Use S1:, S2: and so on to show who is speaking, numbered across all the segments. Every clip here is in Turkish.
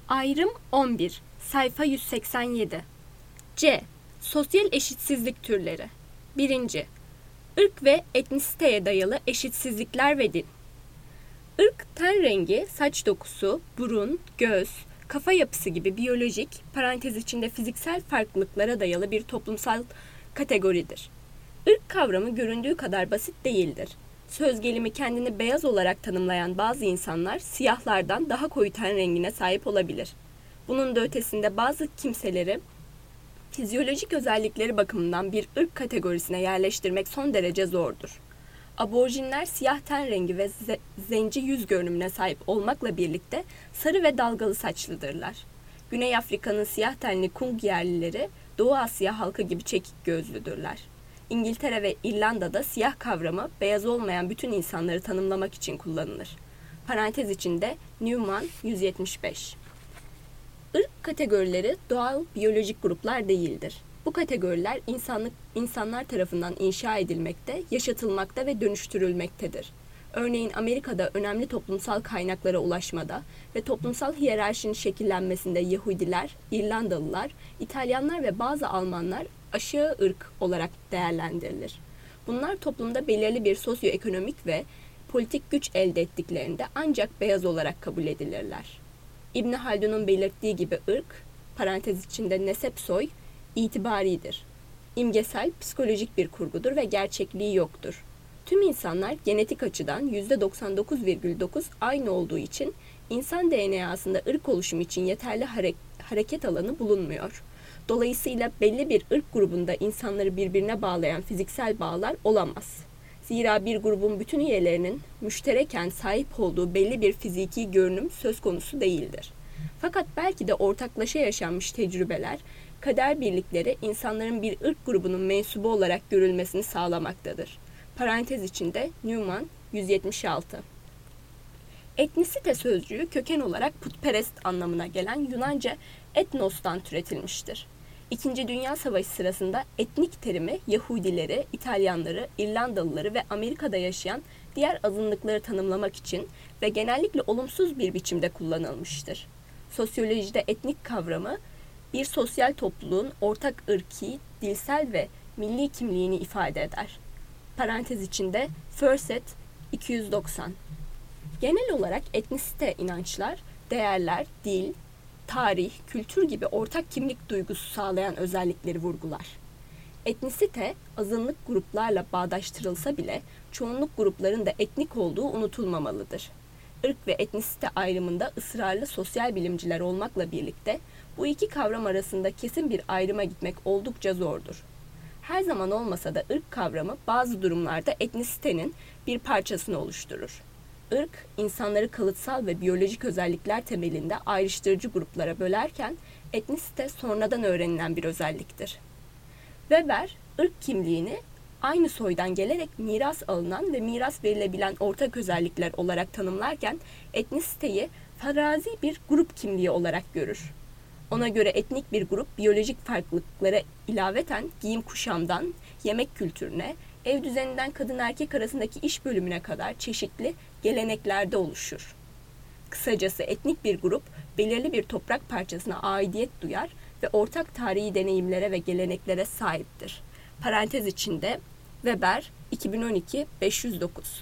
S1: Ayrım 11, sayfa 187. C. Sosyal eşitsizlik türleri. 1. Irk ve etnisiteye dayalı eşitsizlikler ve din. Irk, ten rengi, saç dokusu, burun, göz, kafa yapısı gibi biyolojik, parantez içinde fiziksel farklılıklara dayalı bir toplumsal kategoridir. Irk kavramı göründüğü kadar basit değildir. Söz gelimi kendini beyaz olarak tanımlayan bazı insanlar siyahlardan daha koyu ten rengine sahip olabilir. Bunun da ötesinde bazı kimseleri fizyolojik özellikleri bakımından bir ırk kategorisine yerleştirmek son derece zordur. Aborjinler siyah ten rengi ve zenci yüz görünümüne sahip olmakla birlikte sarı ve dalgalı saçlıdırlar. Güney Afrika'nın siyah tenli Kung yerlileri Doğu Asya halkı gibi çekik gözlüdürler. İngiltere ve İrlanda'da siyah kavramı beyaz olmayan bütün insanları tanımlamak için kullanılır. Parantez içinde Newman 175. Irk kategorileri doğal biyolojik gruplar değildir. Bu kategoriler insanlar tarafından inşa edilmekte, yaşatılmakta ve dönüştürülmektedir. Örneğin Amerika'da önemli toplumsal kaynaklara ulaşmada ve toplumsal hiyerarşinin şekillenmesinde Yahudiler, İrlandalılar, İtalyanlar ve bazı Almanlar aşağı ırk olarak değerlendirilir. Bunlar toplumda belirli bir sosyoekonomik ve politik güç elde ettiklerinde ancak beyaz olarak kabul edilirler. İbn Haldun'un belirttiği gibi ırk, parantez içinde nesep soy, itibaridir. İmgesel, psikolojik bir kurgudur ve gerçekliği yoktur. Tüm insanlar genetik açıdan %99,9 aynı olduğu için insan DNA'sında ırk oluşumu için yeterli hareket alanı bulunmuyor. Dolayısıyla belli bir ırk grubunda insanları birbirine bağlayan fiziksel bağlar olamaz. Zira bir grubun bütün üyelerinin müştereken sahip olduğu belli bir fiziki görünüm söz konusu değildir. Fakat belki de ortaklaşa yaşanmış tecrübeler, kader birlikleri insanların bir ırk grubunun mensubu olarak görülmesini sağlamaktadır. Parantez içinde Newman 176. Etnisite sözcüğü köken olarak putperest anlamına gelen Yunanca etnos'tan türetilmiştir. İkinci Dünya Savaşı sırasında etnik terimi Yahudileri, İtalyanları, İrlandalıları ve Amerika'da yaşayan diğer azınlıkları tanımlamak için ve genellikle olumsuz bir biçimde kullanılmıştır. Sosyolojide etnik kavramı bir sosyal topluluğun ortak ırki, dilsel ve milli kimliğini ifade eder. Parantez içinde Fawcett 290. Genel olarak etnisite inançlar, değerler, dil, tarih, kültür gibi ortak kimlik duygusu sağlayan özellikleri vurgular. Etnisite, azınlık gruplarla bağdaştırılsa bile çoğunluk grupların da etnik olduğu unutulmamalıdır. Irk ve etnisite ayrımında ısrarlı sosyal bilimciler olmakla birlikte bu iki kavram arasında kesin bir ayrıma gitmek oldukça zordur. Her zaman olmasa da ırk kavramı bazı durumlarda etnisitenin bir parçasını oluşturur. Irk, insanları kalıtsal ve biyolojik özellikler temelinde ayrıştırıcı gruplara bölerken, etnisite sonradan öğrenilen bir özelliktir. Weber, ırk kimliğini aynı soydan gelerek miras alınan ve miras verilebilen ortak özellikler olarak tanımlarken, etnisiteyi farazi bir grup kimliği olarak görür. Ona göre etnik bir grup biyolojik farklılıklara ilaveten giyim kuşamdan, yemek kültürüne, ev düzeninden kadın erkek arasındaki iş bölümüne kadar çeşitli geleneklerde oluşur. Kısacası etnik bir grup belirli bir toprak parçasına aidiyet duyar ve ortak tarihi deneyimlere ve geleneklere sahiptir. Parantez içinde Weber 2012 509.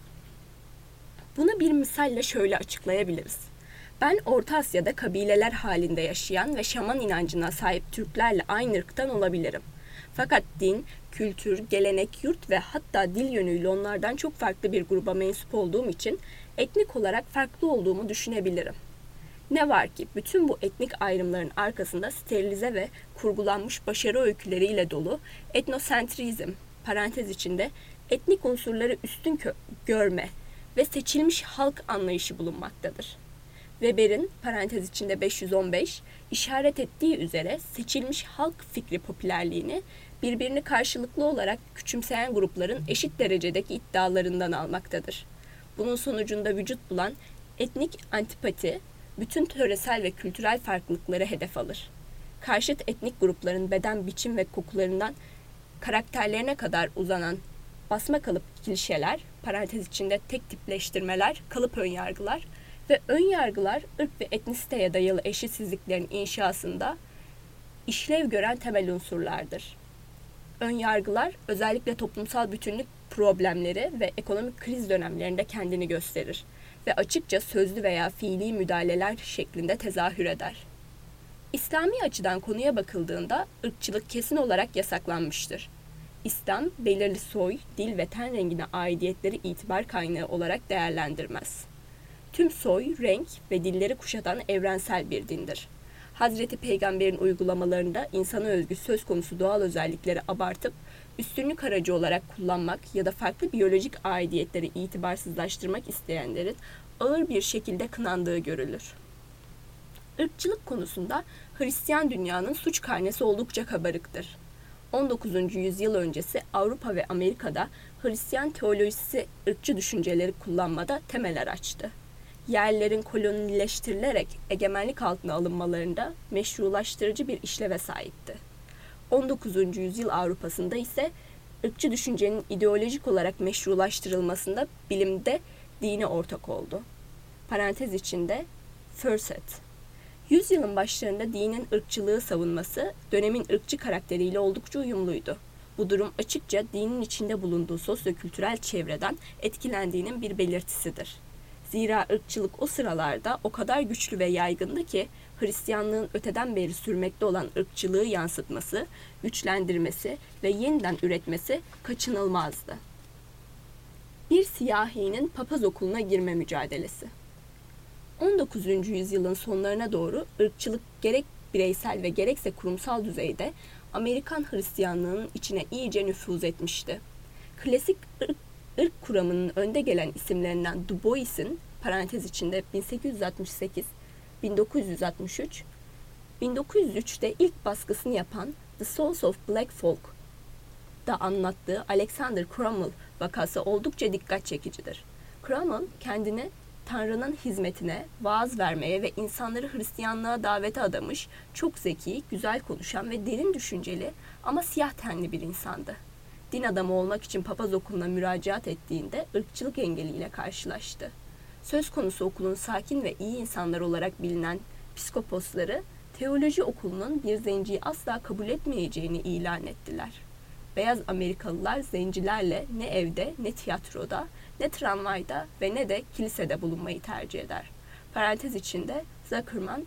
S1: Bunu bir misalle şöyle açıklayabiliriz. Ben Orta Asya'da kabileler halinde yaşayan ve şaman inancına sahip Türklerle aynı ırktan olabilirim. Fakat din, kültür, gelenek, yurt ve hatta dil yönüyle onlardan çok farklı bir gruba mensup olduğum için etnik olarak farklı olduğumu düşünebilirim. Ne var ki bütün bu etnik ayrımların arkasında sterilize ve kurgulanmış başarı öyküleriyle dolu etnosentrizm, parantez içinde etnik unsurları üstün görme ve seçilmiş halk anlayışı bulunmaktadır. Weber'in parantez içinde 515 işaret ettiği üzere seçilmiş halk fikri popülerliğini birbirini karşılıklı olarak küçümseyen grupların eşit derecedeki iddialarından almaktadır. Bunun sonucunda vücut bulan etnik antipati bütün töresel ve kültürel farklılıkları hedef alır. Karşıt etnik grupların beden, biçim ve kokularından karakterlerine kadar uzanan basma kalıp klişeler, parantez içinde tek tipleştirmeler, kalıp önyargılar Ve ön yargılar ırk ve etnisiteye dayalı eşitsizliklerin inşasında işlev gören temel unsurlardır. Ön yargılar özellikle toplumsal bütünlük problemleri ve ekonomik kriz dönemlerinde kendini gösterir ve açıkça sözlü veya fiili müdahaleler şeklinde tezahür eder. İslami açıdan konuya bakıldığında ırkçılık kesin olarak yasaklanmıştır. İslam, belirli soy, dil ve ten rengine aidiyetleri itibar kaynağı olarak değerlendirmez. Tüm soy, renk ve dilleri kuşatan evrensel bir dindir. Hazreti Peygamber'in uygulamalarında insana özgü söz konusu doğal özellikleri abartıp üstünlük aracı olarak kullanmak ya da farklı biyolojik aidiyetleri itibarsızlaştırmak isteyenlerin ağır bir şekilde kınandığı görülür. Irkçılık konusunda Hristiyan dünyanın suç karnesi oldukça kabarıktır. 19. yüzyıl öncesi Avrupa ve Amerika'da Hristiyan teolojisi ırkçı düşünceleri kullanmada temel araçtı. Yerlerin kolonileştirilerek egemenlik altına alınmalarında meşrulaştırıcı bir işleve sahipti. 19. yüzyıl Avrupa'sında ise ırkçı düşüncenin ideolojik olarak meşrulaştırılmasında bilimde dine ortak oldu. Parantez içinde Fawcett. Yüzyılın başlarında dinin ırkçılığı savunması dönemin ırkçı karakteriyle oldukça uyumluydu. Bu durum açıkça dinin içinde bulunduğu sosyokültürel çevreden etkilendiğinin bir belirtisidir. Zira ırkçılık o sıralarda o kadar güçlü ve yaygındı ki Hristiyanlığın öteden beri sürmekte olan ırkçılığı yansıtması, güçlendirmesi ve yeniden üretmesi kaçınılmazdı. Bir siyahinin papaz okuluna girme mücadelesi. 19. yüzyılın sonlarına doğru ırkçılık gerek bireysel ve gerekse kurumsal düzeyde Amerikan Hristiyanlığının içine iyice nüfuz etmişti. Klasik ırk kuramının önde gelen isimlerinden Du Bois'in parantez içinde 1868-1963, 1903'te ilk baskısını yapan The Souls of Black Folk da anlattığı Alexander Crummell vakası oldukça dikkat çekicidir. Crummell kendini Tanrı'nın hizmetine, vaaz vermeye ve insanları Hristiyanlığa davete adamış, çok zeki, güzel konuşan ve derin düşünceli ama siyah tenli bir insandı. Din adamı olmak için papaz okuluna müracaat ettiğinde ırkçılık engeliyle karşılaştı. Söz konusu okulun sakin ve iyi insanlar olarak bilinen psikoposları, teoloji okulunun bir zenciyi asla kabul etmeyeceğini ilan ettiler. Beyaz Amerikalılar zencilerle ne evde, ne tiyatroda, ne tramvayda ve ne de kilisede bulunmayı tercih eder. Parantez içinde Zuckerman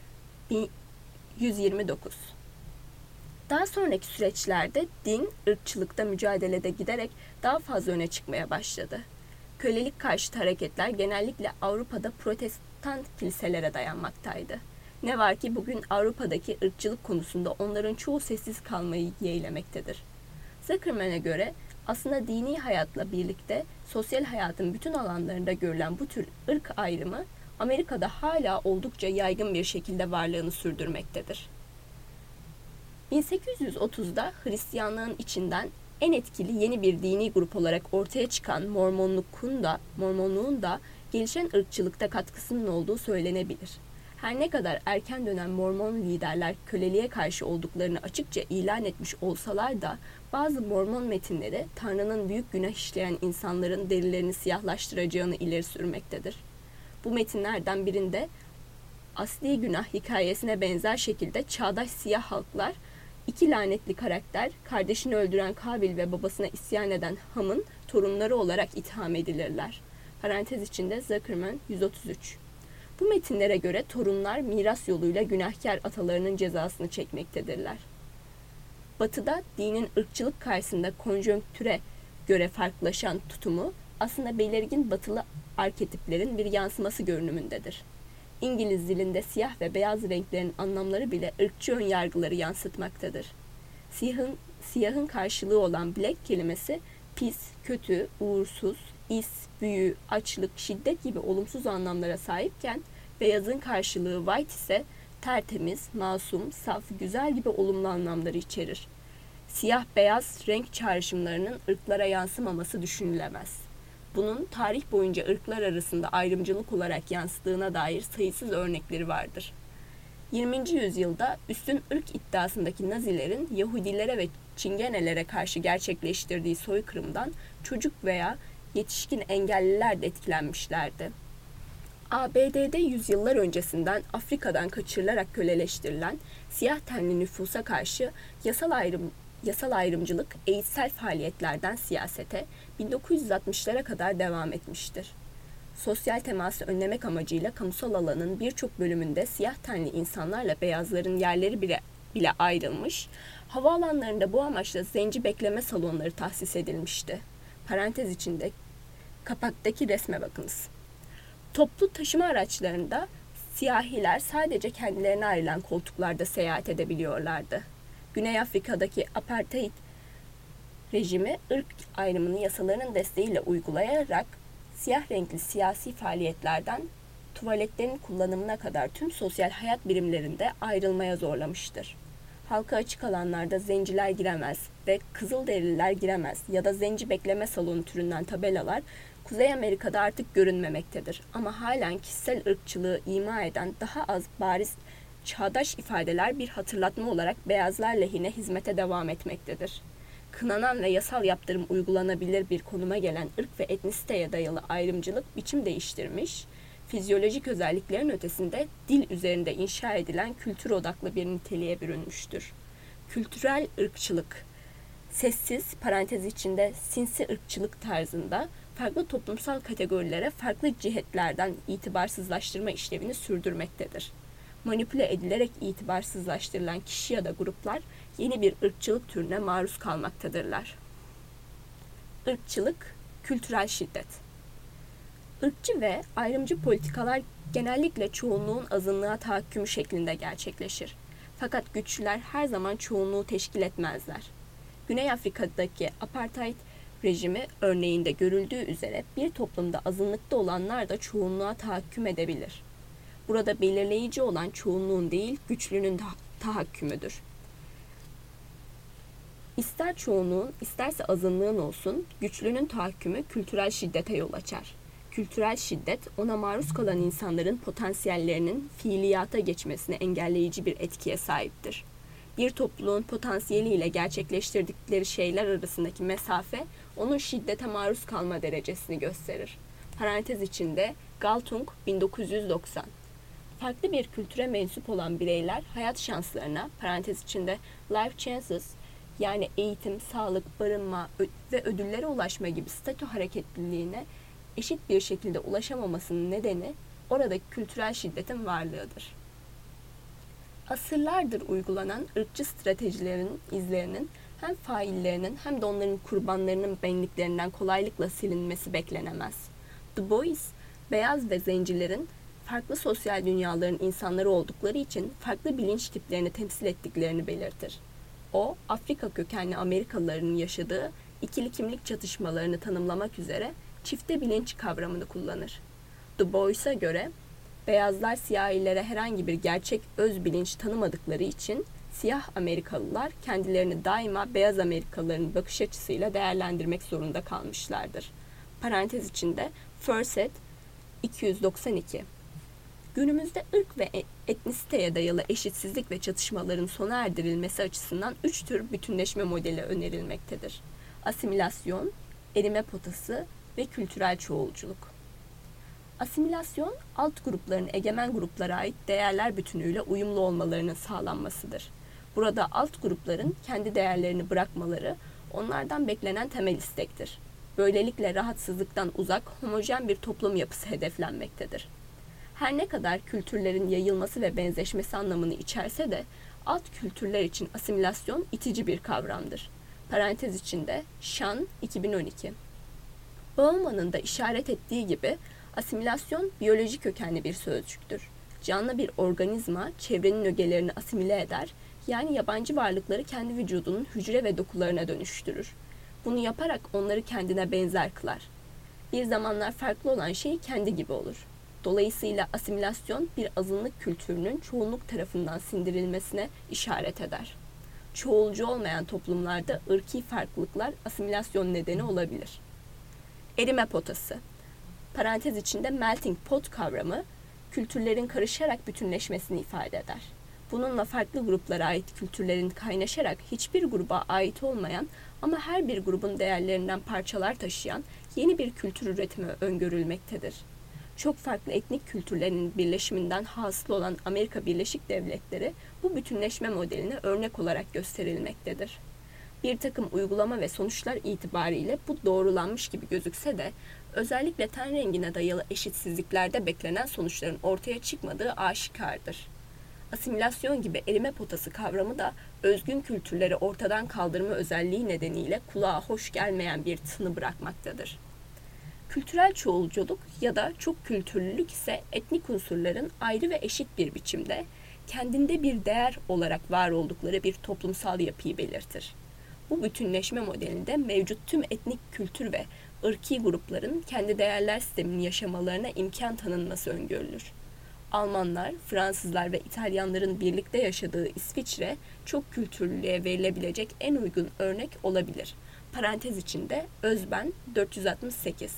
S1: 129. Daha sonraki süreçlerde din, ırkçılıkta mücadelede giderek daha fazla öne çıkmaya başladı. Kölelik karşıtı hareketler genellikle Avrupa'da protestant kiliselere dayanmaktaydı. Ne var ki bugün Avrupa'daki ırkçılık konusunda onların çoğu sessiz kalmayı yeğlemektedir. Zuckerman'a göre aslında dini hayatla birlikte sosyal hayatın bütün alanlarında görülen bu tür ırk ayrımı Amerika'da hala oldukça yaygın bir şekilde varlığını sürdürmektedir. 1830'da Hristiyanlığın içinden en etkili yeni bir dini grup olarak ortaya çıkan Mormonluğun da gelişen ırkçılıkta katkısının olduğu söylenebilir. Her ne kadar erken dönem Mormon liderler köleliğe karşı olduklarını açıkça ilan etmiş olsalar da bazı Mormon metinleri Tanrı'nın büyük günah işleyen insanların derilerini siyahlaştıracağını ileri sürmektedir. Bu metinlerden birinde asli günah hikayesine benzer şekilde çağdaş siyah halklar, iki lanetli karakter, kardeşini öldüren Kabil ve babasına isyan eden Ham'ın torunları olarak itham edilirler. Parantez içinde Zuckerman 133. Bu metinlere göre torunlar miras yoluyla günahkar atalarının cezasını çekmektedirler. Batı'da dinin ırkçılık karşısında konjonktüre göre farklılaşan tutumu aslında belirgin batılı arketiplerin bir yansıması görünümündedir. İngiliz dilinde siyah ve beyaz renklerin anlamları bile ırkçı ön yargıları yansıtmaktadır. Siyahın karşılığı olan black kelimesi pis, kötü, uğursuz, is, büyü, açlık, şiddet gibi olumsuz anlamlara sahipken beyazın karşılığı white ise tertemiz, masum, saf, güzel gibi olumlu anlamları içerir. Siyah-beyaz renk çağrışımlarının ırklara yansımaması düşünülemez. Bunun tarih boyunca ırklar arasında ayrımcılık olarak yansıdığına dair sayısız örnekleri vardır. 20. yüzyılda üstün ırk iddiasındaki Nazilerin Yahudilere ve Çingenelere karşı gerçekleştirdiği soykırımdan çocuk veya yetişkin engelliler de etkilenmişlerdi. ABD'de yüzyıllar öncesinden Afrika'dan kaçırılarak köleleştirilen siyah tenli nüfusa karşı yasal ayrımcılık eğitsel faaliyetlerden siyasete 1960'lara kadar devam etmiştir. Sosyal teması önlemek amacıyla kamusal alanın birçok bölümünde siyah tenli insanlarla beyazların yerleri bile ayrılmış, havaalanlarında bu amaçla zenci bekleme salonları tahsis edilmişti. Parantez içinde kapaktaki resme bakınız. Toplu taşıma araçlarında siyahiler sadece kendilerine ayrılan koltuklarda seyahat edebiliyorlardı. Güney Afrika'daki apartheid rejimi ırk ayrımını yasalarının desteğiyle uygulayarak siyah renkli siyasi faaliyetlerden tuvaletlerin kullanımına kadar tüm sosyal hayat birimlerinde ayrılmaya zorlamıştır. Halka açık alanlarda zenciler giremez ve Kızılderililer giremez ya da zenci bekleme salonu türünden tabelalar Kuzey Amerika'da artık görünmemektedir. Ama halen kişisel ırkçılığı ima eden daha az bariz çağdaş ifadeler bir hatırlatma olarak beyazlar lehine hizmete devam etmektedir. Kınanan ve yasal yaptırım uygulanabilir bir konuma gelen ırk ve etnisiteye dayalı ayrımcılık biçim değiştirmiş, fizyolojik özelliklerin ötesinde dil üzerinde inşa edilen kültür odaklı bir niteliğe bürünmüştür. Kültürel ırkçılık, sessiz, parantez içinde sinsi ırkçılık tarzında farklı toplumsal kategorilere farklı cihetlerden itibarsızlaştırma işlevini sürdürmektedir. Manipüle edilerek itibarsızlaştırılan kişi ya da gruplar yeni bir ırkçılık türüne maruz kalmaktadırlar. Irkçılık, kültürel şiddet. Irkçı ve ayrımcı politikalar genellikle çoğunluğun azınlığa tahakkümü şeklinde gerçekleşir. Fakat güçlüler her zaman çoğunluğu teşkil etmezler. Güney Afrika'daki apartheid rejimi örneğinde görüldüğü üzere bir toplumda azınlıkta olanlar da çoğunluğa tahakküm edebilir. Burada belirleyici olan çoğunluğun değil, güçlünün tahakkümüdür. İster çoğunluğun, isterse azınlığın olsun, güçlünün tahakkümü kültürel şiddete yol açar. Kültürel şiddet, ona maruz kalan insanların potansiyellerinin fiiliyata geçmesine engelleyici bir etkiye sahiptir. Bir topluluğun potansiyeliyle gerçekleştirdikleri şeyler arasındaki mesafe, onun şiddete maruz kalma derecesini gösterir. Parantez içinde Galtung 1990. Farklı bir kültüre mensup olan bireyler hayat şanslarına, parantez içinde life chances, yani eğitim, sağlık, barınma ve ödüllere ulaşma gibi statü hareketliliğine eşit bir şekilde ulaşamamasının nedeni oradaki kültürel şiddetin varlığıdır. Asırlardır uygulanan ırkçı stratejilerin izlerinin hem faillerinin hem de onların kurbanlarının benliklerinden kolaylıkla silinmesi beklenemez. Du Bois, beyaz ve zencilerin farklı sosyal dünyaların insanları oldukları için farklı bilinç tiplerini temsil ettiklerini belirtir. O, Afrika kökenli Amerikalıların yaşadığı ikili kimlik çatışmalarını tanımlamak üzere çifte bilinç kavramını kullanır. Du Bois'a göre, beyazlar siyahilere herhangi bir gerçek öz bilinç tanımadıkları için siyah Amerikalılar kendilerini daima beyaz Amerikalıların bakış açısıyla değerlendirmek zorunda kalmışlardır. Parantez içinde Fawcett 292. Günümüzde ırk ve etnisiteye dayalı eşitsizlik ve çatışmaların sona erdirilmesi açısından 3 tür bütünleşme modeli önerilmektedir. Asimilasyon, erime potası ve kültürel çoğulculuk. Asimilasyon, alt grupların egemen gruplara ait değerler bütünüyle uyumlu olmalarının sağlanmasıdır. Burada alt grupların kendi değerlerini bırakmaları onlardan beklenen temel istektir. Böylelikle rahatsızlıktan uzak, homojen bir toplum yapısı hedeflenmektedir. Her ne kadar kültürlerin yayılması ve benzeşmesi anlamını içerse de alt kültürler için asimilasyon itici bir kavramdır. Parantez içinde Şan 2012. Bauman'ın da işaret ettiği gibi asimilasyon biyoloji kökenli bir sözcüktür. Canlı bir organizma çevrenin ögelerini asimile eder, yani yabancı varlıkları kendi vücudunun hücre ve dokularına dönüştürür. Bunu yaparak onları kendine benzer kılar. Bir zamanlar farklı olan şey kendi gibi olur. Dolayısıyla asimilasyon bir azınlık kültürünün çoğunluk tarafından sindirilmesine işaret eder. Çoğulcu olmayan toplumlarda ırki farklılıklar asimilasyon nedeni olabilir. Erime potası. Parantez içinde melting pot kavramı, kültürlerin karışarak bütünleşmesini ifade eder. Bununla farklı gruplara ait kültürlerin kaynaşarak hiçbir gruba ait olmayan ama her bir grubun değerlerinden parçalar taşıyan yeni bir kültür üretimi öngörülmektedir. çok farklı etnik kültürlerin birleşiminden hasıl olan Amerika Birleşik Devletleri bu bütünleşme modeline örnek olarak gösterilmektedir. Bir takım uygulama ve sonuçlar itibariyle bu doğrulanmış gibi gözükse de özellikle ten rengine dayalı eşitsizliklerde beklenen sonuçların ortaya çıkmadığı aşikardır. Asimilasyon gibi erime potası kavramı da özgün kültürleri ortadan kaldırma özelliği nedeniyle kulağa hoş gelmeyen bir tını bırakmaktadır. Kültürel çoğulculuk ya da çok kültürlülük ise etnik unsurların ayrı ve eşit bir biçimde kendinde bir değer olarak var oldukları bir toplumsal yapıyı belirtir. Bu bütünleşme modelinde mevcut tüm etnik kültür ve ırki grupların kendi değerler sistemini yaşamalarına imkan tanınması öngörülür. Almanlar, Fransızlar ve İtalyanların birlikte yaşadığı İsviçre çok kültürlülüğe verilebilecek en uygun örnek olabilir. Parantez içinde Özben 468.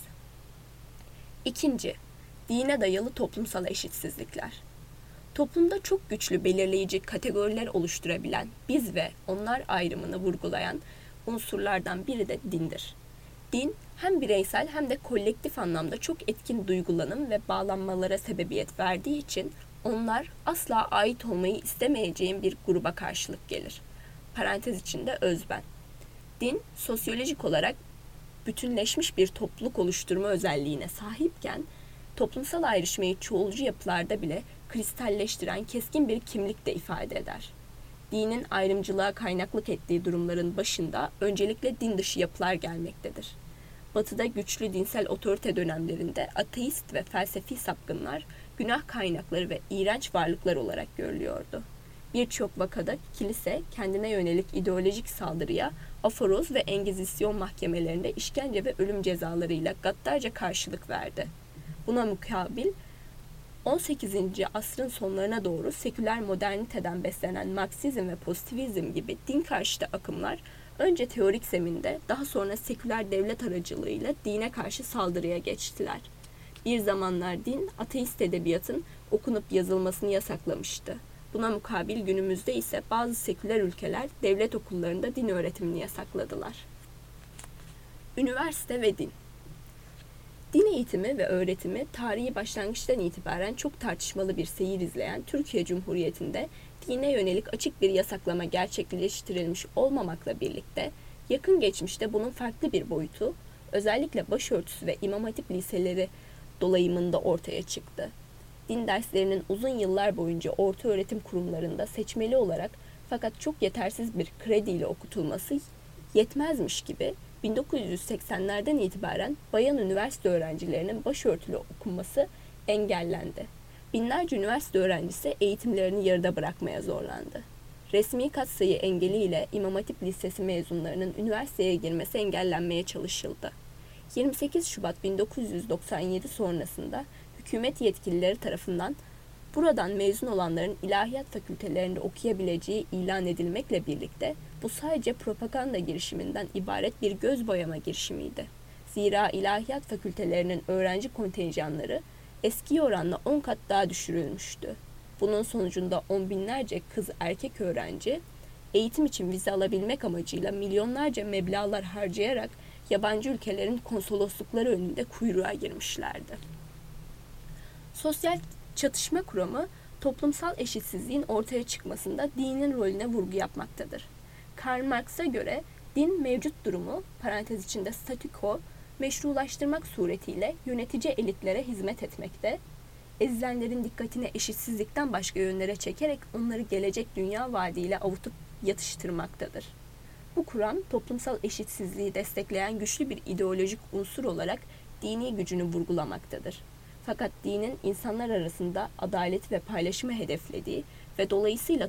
S1: İkinci, dine dayalı toplumsal eşitsizlikler. Toplumda çok güçlü belirleyici kategoriler oluşturabilen biz ve onlar ayrımını vurgulayan unsurlardan biri de dindir. Din hem bireysel hem de kolektif anlamda çok etkin duygulanım ve bağlanmalara sebebiyet verdiği için onlar asla ait olmayı istemeyeceğin bir gruba karşılık gelir. Parantez içinde özben. Din sosyolojik olarak bütünleşmiş bir topluluk oluşturma özelliğine sahipken toplumsal ayrışmayı çoğulcu yapılarda bile kristalleştiren keskin bir kimlik de ifade eder. Dinin ayrımcılığa kaynaklık ettiği durumların başında öncelikle din dışı yapılar gelmektedir. Batı'da güçlü dinsel otorite dönemlerinde ateist ve felsefi sapkınlar günah kaynakları ve iğrenç varlıklar olarak görülüyordu. Birçok vakada kilise kendine yönelik ideolojik saldırıya aforoz ve engizisyon mahkemelerinde işkence ve ölüm cezalarıyla gaddarca karşılık verdi. Buna mukabil 18. asrın sonlarına doğru seküler moderniteden beslenen Marksizm ve pozitivizm gibi din karşıtı akımlar önce teorik zeminde daha sonra seküler devlet aracılığıyla dine karşı saldırıya geçtiler. Bir zamanlar din ateist edebiyatın okunup yazılmasını yasaklamıştı. Buna mukabil günümüzde ise bazı seküler ülkeler devlet okullarında din öğretimini yasakladılar. Üniversite ve din. Din eğitimi ve öğretimi tarihi başlangıçtan itibaren çok tartışmalı bir seyir izleyen Türkiye Cumhuriyeti'nde dine yönelik açık bir yasaklama gerçekleştirilmiş olmamakla birlikte yakın geçmişte bunun farklı bir boyutu özellikle başörtüsü ve İmam Hatip liseleri dolayımında ortaya çıktı. Din derslerinin uzun yıllar boyunca ortaöğretim kurumlarında seçmeli olarak fakat çok yetersiz bir krediyle okutulması yetmezmiş gibi 1980'lerden itibaren bayan üniversite öğrencilerinin başörtülü okunması engellendi. Binlerce üniversite öğrencisi eğitimlerini yarıda bırakmaya zorlandı. Resmi katsayı engeliyle İmam Hatip Lisesi mezunlarının üniversiteye girmesi engellenmeye çalışıldı. 28 Şubat 1997 sonrasında hükümet yetkilileri tarafından buradan mezun olanların ilahiyat fakültelerinde okuyabileceği ilan edilmekle birlikte bu sadece propaganda girişiminden ibaret bir göz boyama girişimiydi. Zira ilahiyat fakültelerinin öğrenci kontenjanları eski oranla 10 kat daha düşürülmüştü. Bunun sonucunda on binlerce kız erkek öğrenci eğitim için vize alabilmek amacıyla milyonlarca meblağlar harcayarak yabancı ülkelerin konsoloslukları önünde kuyruğa girmişlerdi. Sosyal çatışma kuramı toplumsal eşitsizliğin ortaya çıkmasında dinin rolüne vurgu yapmaktadır. Karl Marx'a göre din mevcut durumu parantez içinde statüko meşrulaştırmak suretiyle yönetici elitlere hizmet etmekte, ezilenlerin dikkatini eşitsizlikten başka yönlere çekerek onları gelecek dünya vaadiyle avutup yatıştırmaktadır. Bu kuram toplumsal eşitsizliği destekleyen güçlü bir ideolojik unsur olarak dini gücünü vurgulamaktadır. Fakat dinin insanlar arasında adalet ve paylaşımı hedeflediği ve dolayısıyla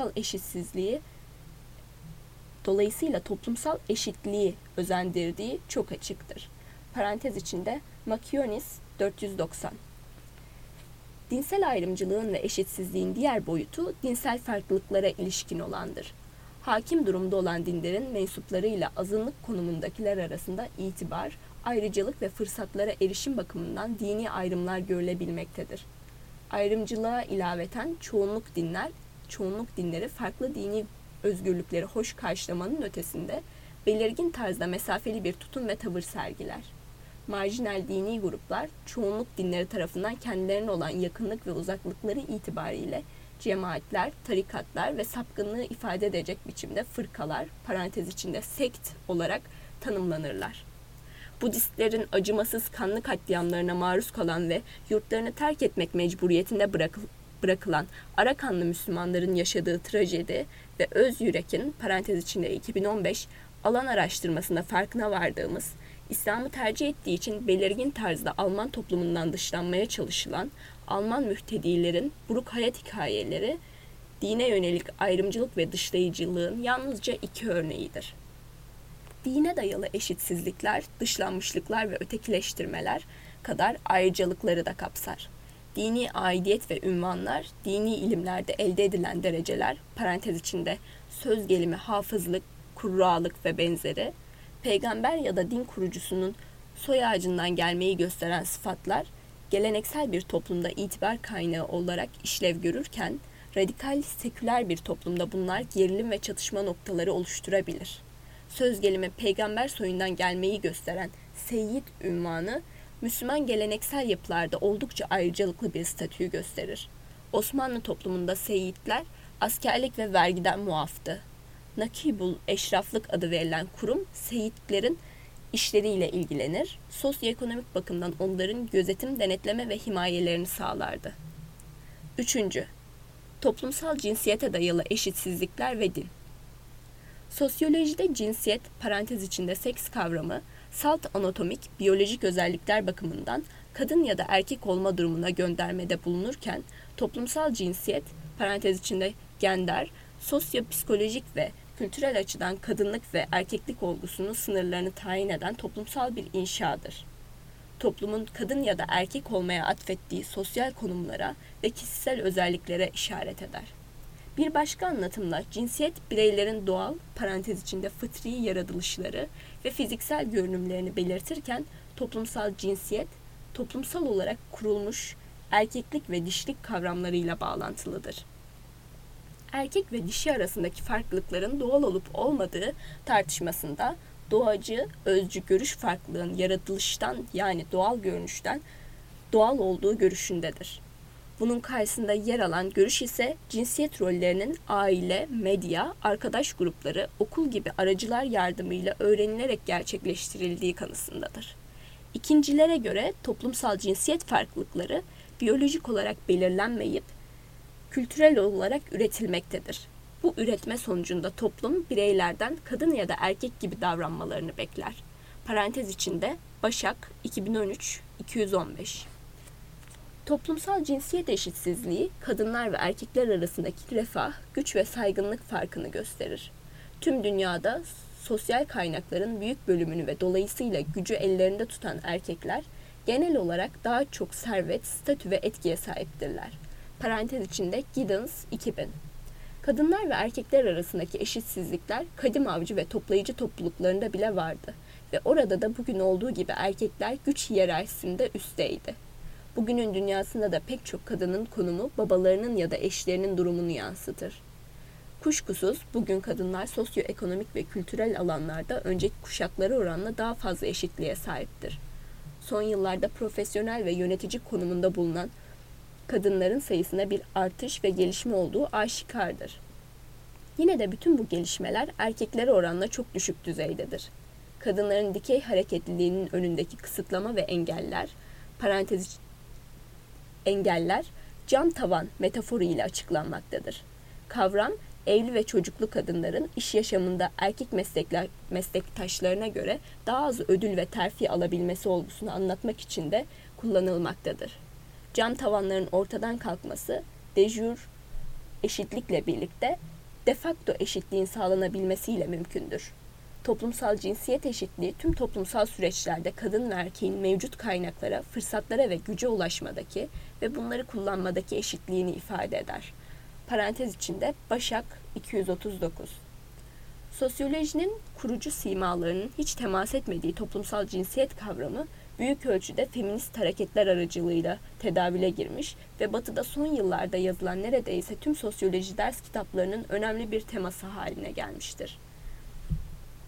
S1: toplumsal eşitliği özendirdiği çok açıktır. Parantez içinde Makionis 490. Dinsel ayrımcılığın ve eşitsizliğin diğer boyutu dinsel farklılıklara ilişkin olandır. Hakim durumda olan dinlerin mensuplarıyla azınlık konumundakiler arasında itibar, ayrıcalık ve fırsatlara erişim bakımından dini ayrımlar görülebilmektedir. Ayrımcılığa ilaveten çoğunluk dinleri farklı dini özgürlükleri hoş karşılamanın ötesinde belirgin tarzda mesafeli bir tutum ve tavır sergiler. marjinal dini gruplar çoğunluk dinleri tarafından kendilerine olan yakınlık ve uzaklıkları itibariyle cemaatler, tarikatlar ve sapkınlığı ifade edecek biçimde fırkalar, parantez içinde sekt olarak tanımlanırlar. Budistlerin acımasız kanlı katliamlarına maruz kalan ve yurtlarını terk etmek mecburiyetinde bırakılan Arakanlı Müslümanların yaşadığı trajedi ve Özyürek'in parantez içinde 2015 alan araştırmasında farkına vardığımız, İslam'ı tercih ettiği için belirgin tarzda Alman toplumundan dışlanmaya çalışılan Alman mühtedilerin buruk hayat hikayeleri, dine yönelik ayrımcılık ve dışlayıcılığın yalnızca 2 örneğidir. Dine dayalı eşitsizlikler, dışlanmışlıklar ve ötekileştirmeler kadar ayrıcalıkları da kapsar. Dini aidiyet ve ünvanlar, dini ilimlerde elde edilen dereceler, parantez içinde söz gelimi hafızlık, kurralık ve benzeri, peygamber ya da din kurucusunun soy ağacından gelmeyi gösteren sıfatlar, geleneksel bir toplumda itibar kaynağı olarak işlev görürken, radikal seküler bir toplumda bunlar gerilim ve çatışma noktaları oluşturabilir. Söz gelimi peygamber soyundan gelmeyi gösteren seyyid ünvanı, Müslüman geleneksel yapılarda oldukça ayrıcalıklı bir statüyü gösterir. Osmanlı toplumunda seyyidler askerlik ve vergiden muaftı. Nakibul Eşraflık adı verilen kurum, seyyidlerin işleriyle ilgilenir, sosyoekonomik bakımdan onların gözetim, denetleme ve himayelerini sağlardı. 3. Toplumsal cinsiyete dayalı eşitsizlikler ve din. Sosyolojide cinsiyet, parantez içinde seks kavramı, salt anatomik, biyolojik özellikler bakımından kadın ya da erkek olma durumuna göndermede bulunurken, toplumsal cinsiyet, parantez içinde gender, sosyopsikolojik ve kültürel açıdan kadınlık ve erkeklik olgusunun sınırlarını tayin eden toplumsal bir inşadır. Toplumun kadın ya da erkek olmaya atfettiği sosyal konumlara ve kişisel özelliklere işaret eder. Bir başka anlatımla cinsiyet bireylerin doğal, parantez içinde fıtri yaratılışları ve fiziksel görünümlerini belirtirken toplumsal cinsiyet, toplumsal olarak kurulmuş erkeklik ve dişilik kavramlarıyla bağlantılıdır. Erkek ve dişi arasındaki farklılıkların doğal olup olmadığı tartışmasında doğacı, özcü görüş farklılığın yaratılıştan yani doğal görünüşten doğal olduğu görüşündedir. Bunun karşısında yer alan görüş ise cinsiyet rollerinin aile, medya, arkadaş grupları, okul gibi aracılar yardımıyla öğrenilerek gerçekleştirildiği kanısındadır. İkincilere göre toplumsal cinsiyet farklılıkları biyolojik olarak belirlenmeyip kültürel olarak üretilmektedir. Bu üretme sonucunda toplum bireylerden kadın ya da erkek gibi davranmalarını bekler. Parantez içinde Başak 2013-215. Toplumsal cinsiyet eşitsizliği, kadınlar ve erkekler arasındaki refah, güç ve saygınlık farkını gösterir. Tüm dünyada sosyal kaynakların büyük bölümünü ve dolayısıyla gücü ellerinde tutan erkekler, genel olarak daha çok servet, statü ve etkiye sahiptirler. Parantez içinde Giddens 2000. Kadınlar ve erkekler arasındaki eşitsizlikler kadim avcı ve toplayıcı topluluklarında bile vardı ve orada da bugün olduğu gibi erkekler güç hiyerarşisinde üstteydi. Bugünün dünyasında da pek çok kadının konumu babalarının ya da eşlerinin durumunu yansıtır. Kuşkusuz bugün kadınlar sosyoekonomik ve kültürel alanlarda önceki kuşaklara oranla daha fazla eşitliğe sahiptir. Son yıllarda profesyonel ve yönetici konumunda bulunan kadınların sayısında bir artış ve gelişme olduğu aşikardır. Yine de bütün bu gelişmeler erkeklere oranla çok düşük düzeydedir. Kadınların dikey hareketliliğinin önündeki kısıtlama ve engeller cam tavan metaforu ile açıklanmaktadır. Kavram, evli ve çocuklu kadınların iş yaşamında erkek meslektaşlarına göre daha az ödül ve terfi alabilmesi olgusunu anlatmak için de kullanılmaktadır. Cam tavanların ortadan kalkması, de jure eşitlikle birlikte de facto eşitliğin sağlanabilmesiyle mümkündür. Toplumsal cinsiyet eşitliği tüm toplumsal süreçlerde kadın ve erkeğin mevcut kaynaklara, fırsatlara ve güce ulaşmadaki ve bunları kullanmadaki eşitliğini ifade eder. Parantez içinde Başak 239. Sosyolojinin kurucu simalarının hiç temas etmediği toplumsal cinsiyet kavramı büyük ölçüde feminist hareketler aracılığıyla tedavüle girmiş ve Batı'da son yıllarda yazılan neredeyse tüm sosyoloji ders kitaplarının önemli bir teması haline gelmiştir.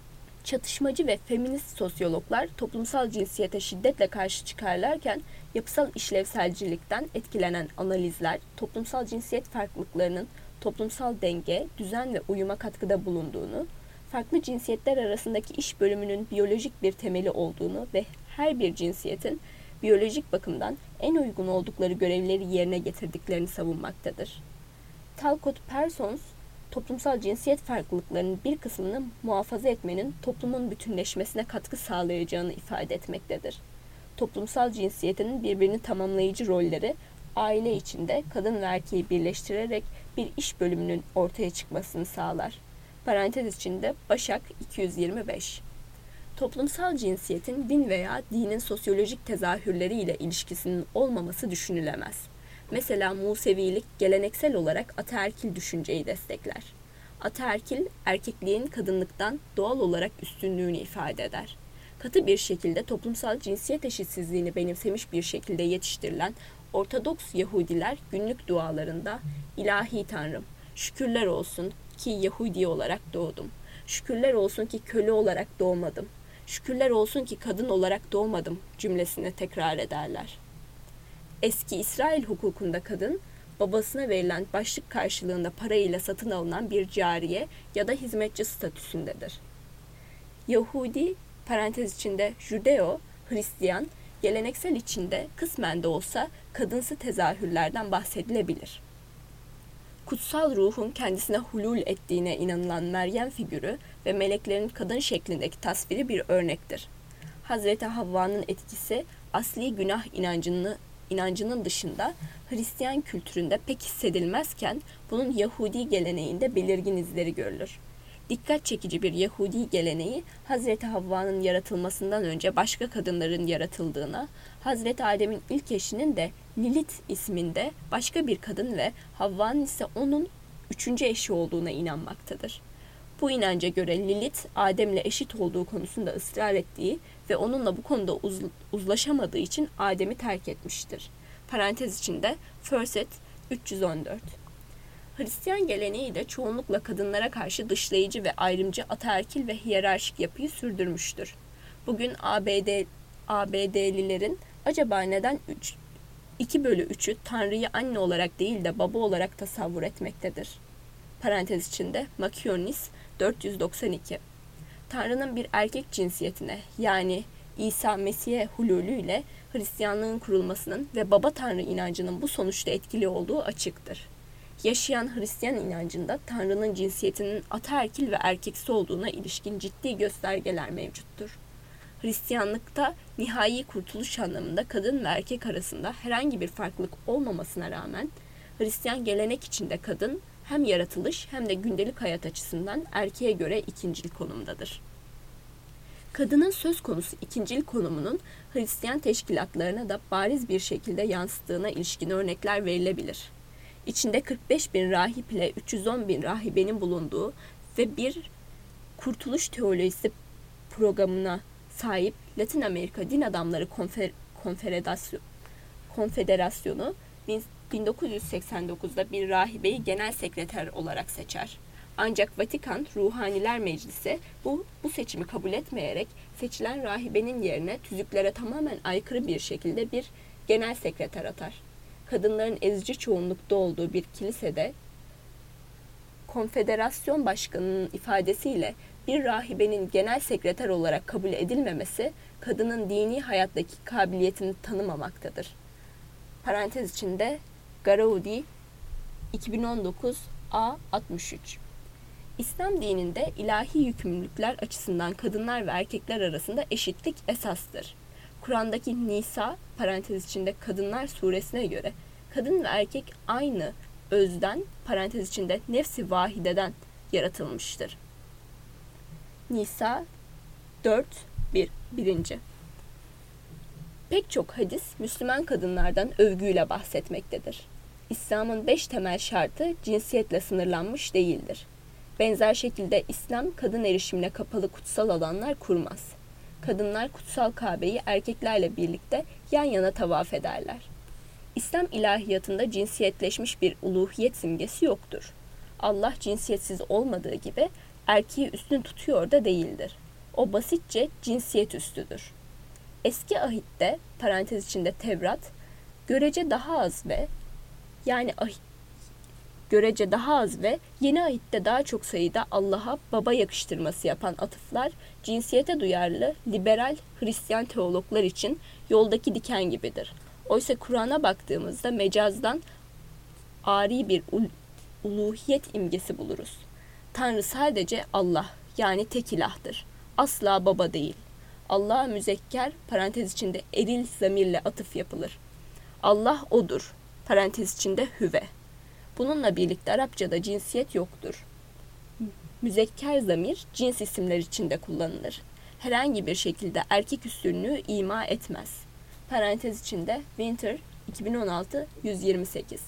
S1: Çatışmacı ve feminist sosyologlar toplumsal cinsiyete şiddetle karşı çıkarlarken yapısal işlevselcilikten etkilenen analizler toplumsal cinsiyet farklılıklarının toplumsal denge, düzen ve uyuma katkıda bulunduğunu, farklı cinsiyetler arasındaki iş bölümünün biyolojik bir temeli olduğunu ve her bir cinsiyetin biyolojik bakımdan en uygun oldukları görevleri yerine getirdiklerini savunmaktadır. Talcott Parsons, toplumsal cinsiyet farklılıklarının bir kısmını muhafaza etmenin toplumun bütünleşmesine katkı sağlayacağını ifade etmektedir. Toplumsal cinsiyetin birbirini tamamlayıcı rolleri, aile içinde kadın ve erkeği birleştirerek bir iş bölümünün ortaya çıkmasını sağlar. Parantez içinde Başak 225. Toplumsal cinsiyetin din veya dinin sosyolojik tezahürleriyle ilişkisinin olmaması düşünülemez. Mesela Musevilik geleneksel olarak ataerkil düşünceyi destekler. Ataerkil, erkekliğin kadınlıktan doğal olarak üstünlüğünü ifade eder. Katı bir şekilde toplumsal cinsiyet eşitsizliğini benimsemiş bir şekilde yetiştirilen Ortodoks Yahudiler günlük dualarında "İlahi Tanrım, şükürler olsun ki Yahudi olarak doğdum. Şükürler olsun ki köle olarak doğmadım. Şükürler olsun ki kadın olarak doğmadım" cümlesini tekrar ederler. Eski İsrail hukukunda kadın, babasına verilen başlık karşılığında parayla satın alınan bir cariye ya da hizmetçi statüsündedir. Yahudi, parantez içinde Judeo, Hristiyan, geleneksel içinde kısmen de olsa kadınsı tezahürlerden bahsedilebilir. Kutsal ruhun kendisine hulul ettiğine inanılan Meryem figürü ve meleklerin kadın şeklindeki tasviri bir örnektir. Hazreti Havva'nın etkisi asli günah inancının dışında Hristiyan kültüründe pek hissedilmezken bunun Yahudi geleneğinde belirgin izleri görülür. Dikkat çekici bir Yahudi geleneği Hazreti Havva'nın yaratılmasından önce başka kadınların yaratıldığına, Hazreti Adem'in ilk eşinin de Lilith isminde başka bir kadın ve Havva'nın ise onun üçüncü eşi olduğuna inanmaktadır. Bu inanca göre Lilith, Adem'le eşit olduğu konusunda ısrar ettiği ve onunla bu konuda uzlaşamadığı için Adem'i terk etmiştir. Parantez içinde Förset 314. Hristiyan geleneği de çoğunlukla kadınlara karşı dışlayıcı ve ayrımcı ataerkil ve hiyerarşik yapıyı sürdürmüştür. Bugün ABD'lilerin acaba neden 2/3'ü Tanrı'yı anne olarak değil de baba olarak tasavvur etmektedir? Parantez içinde Makionis 492. Tanrı'nın bir erkek cinsiyetine yani İsa Mesih'e hululüyle Hristiyanlığın kurulmasının ve baba Tanrı inancının bu sonuçta etkili olduğu açıktır. Yaşayan Hristiyan inancında Tanrı'nın cinsiyetinin ataerkil ve erkeksi olduğuna ilişkin ciddi göstergeler mevcuttur. Hristiyanlıkta nihai kurtuluş anlamında kadın ve erkek arasında herhangi bir farklılık olmamasına rağmen Hristiyan gelenek içinde kadın hem yaratılış hem de gündelik hayat açısından erkeğe göre ikincil konumdadır. Kadının söz konusu ikincil konumunun Hristiyan teşkilatlarına da bariz bir şekilde yansıttığına ilişkin örnekler verilebilir. İçinde 45.000 rahip ile 310.000 rahibenin bulunduğu ve bir kurtuluş teolojisi programına sahip Latin Amerika Din Adamları Konfederasyonu 1989'da bir rahibeyi genel sekreter olarak seçer. Ancak Vatikan Ruhaniler Meclisi bu seçimi kabul etmeyerek seçilen rahibenin yerine tüzüklere tamamen aykırı bir şekilde bir genel sekreter atar. Kadınların ezici çoğunlukta olduğu bir kilisede konfederasyon başkanının ifadesiyle bir rahibenin genel sekreter olarak kabul edilmemesi kadının dini hayattaki kabiliyetini tanımamaktadır. Parantez içinde Garaudi 2019 A63. İslam dininde ilahi yükümlülükler açısından kadınlar ve erkekler arasında eşitlik esastır. Kur'an'daki Nisa parantez içinde Kadınlar suresine göre kadın ve erkek aynı özden parantez içinde nefsi vahideden yaratılmıştır. Nisa 4:1. Pek çok hadis Müslüman kadınlardan övgüyle bahsetmektedir. İslam'ın 5 temel şartı cinsiyetle sınırlanmış değildir. Benzer şekilde İslam kadın erişimine kapalı kutsal alanlar kurmaz. Kadınlar kutsal Kabe'yi erkeklerle birlikte yan yana tavaf ederler. İslam ilahiyatında cinsiyetleşmiş bir uluhiyet simgesi yoktur. Allah cinsiyetsiz olmadığı gibi erkeği üstün tutuyor da değildir. O basitçe cinsiyet üstüdür. Eski ahitte parantez içinde Tevrat görece daha az ve yeni ahitte daha çok sayıda Allah'a baba yakıştırması yapan atıflar cinsiyete duyarlı liberal Hristiyan teologlar için yoldaki diken gibidir. Oysa Kur'an'a baktığımızda mecazdan ari bir uluhiyet imgesi buluruz. Tanrı sadece Allah yani tek ilahdır. Asla baba değil. Allah'a müzekker parantez içinde eril zamirle atıf yapılır. Allah odur parantez içinde hüve. Bununla birlikte Arapçada cinsiyet yoktur. Müzekker zamir cins isimler için de kullanılır. Herhangi bir şekilde erkek üstünlüğü ima etmez. Parantez içinde Winter 2016 128.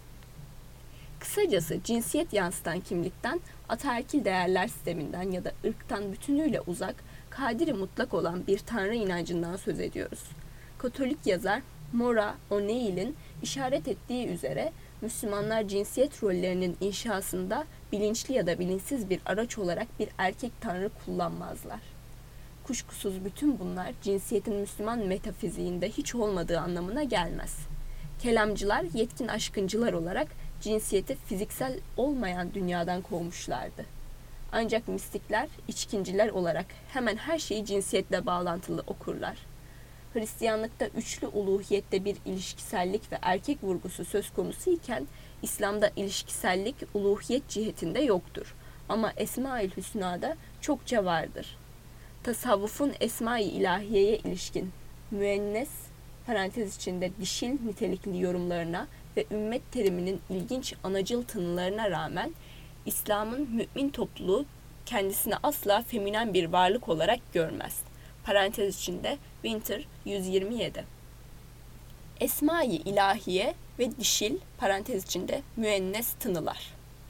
S1: Kısacası cinsiyet yansıtan kimlikten, ataerkil değerler sisteminden ya da ırktan bütünüyle uzak, kadiri mutlak olan bir tanrı inancından söz ediyoruz. Katolik yazar Maura O'Neill'in işaret ettiği üzere Müslümanlar cinsiyet rollerinin inşasında bilinçli ya da bilinçsiz bir araç olarak bir erkek tanrı kullanmazlar. Kuşkusuz bütün bunlar cinsiyetin Müslüman metafiziğinde hiç olmadığı anlamına gelmez. Kelamcılar yetkin aşkıncılar olarak cinsiyeti fiziksel olmayan dünyadan kovmuşlardı. Ancak mistikler, içkinciler olarak hemen her şeyi cinsiyetle bağlantılı okurlar. Hristiyanlıkta üçlü uluhiyette bir ilişkisellik ve erkek vurgusu söz konusu iken, İslam'da ilişkisellik uluhiyet cihetinde yoktur. Ama Esma-ül Hüsna'da çokça vardır. Tasavvufun Esma-i İlahiye'ye ilişkin müennes parantez içinde dişil nitelikli yorumlarına ve ümmet teriminin ilginç anacıl tınılarına rağmen İslam'ın mümin topluluğu kendisini asla feminen bir varlık olarak görmez. Parantez içinde Winter 127. Esma-i İlahiye ve dişil parantez içinde müennes tınılar.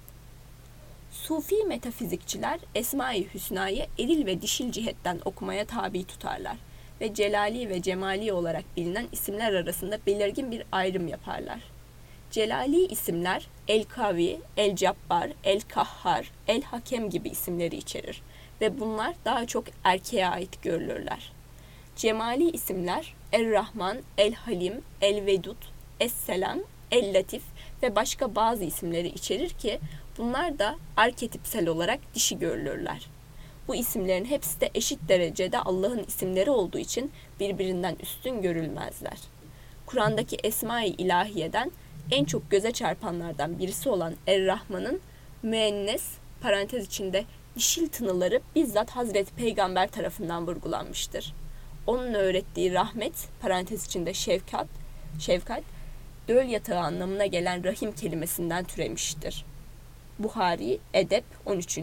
S1: Sufi metafizikçiler Esma-i Hüsna'yı eril ve dişil cihetten okumaya tabi tutarlar ve celali ve cemali olarak bilinen isimler arasında belirgin bir ayrım yaparlar. Celali isimler El-Kavi, El-Cabbar, El-Kahhar, El-Hakem gibi isimleri içerir ve bunlar daha çok erkeğe ait görülürler. Cemali isimler Er-Rahman, El-Halim, El-Vedud, Es-Selam, El-Latif ve başka bazı isimleri içerir ki bunlar da arketipsel olarak dişi görülürler. Bu isimlerin hepsi de eşit derecede Allah'ın isimleri olduğu için birbirinden üstün görülmezler. Kur'an'daki Esma-i İlahiye'den en çok göze çarpanlardan birisi olan Er-Rahman'ın müennes parantez içinde dişil tınıları bizzat Hazreti Peygamber tarafından vurgulanmıştır. Onun öğrettiği rahmet parantez içinde şefkat döl yatağı anlamına gelen rahim kelimesinden türemiştir. Buhari Edep 13.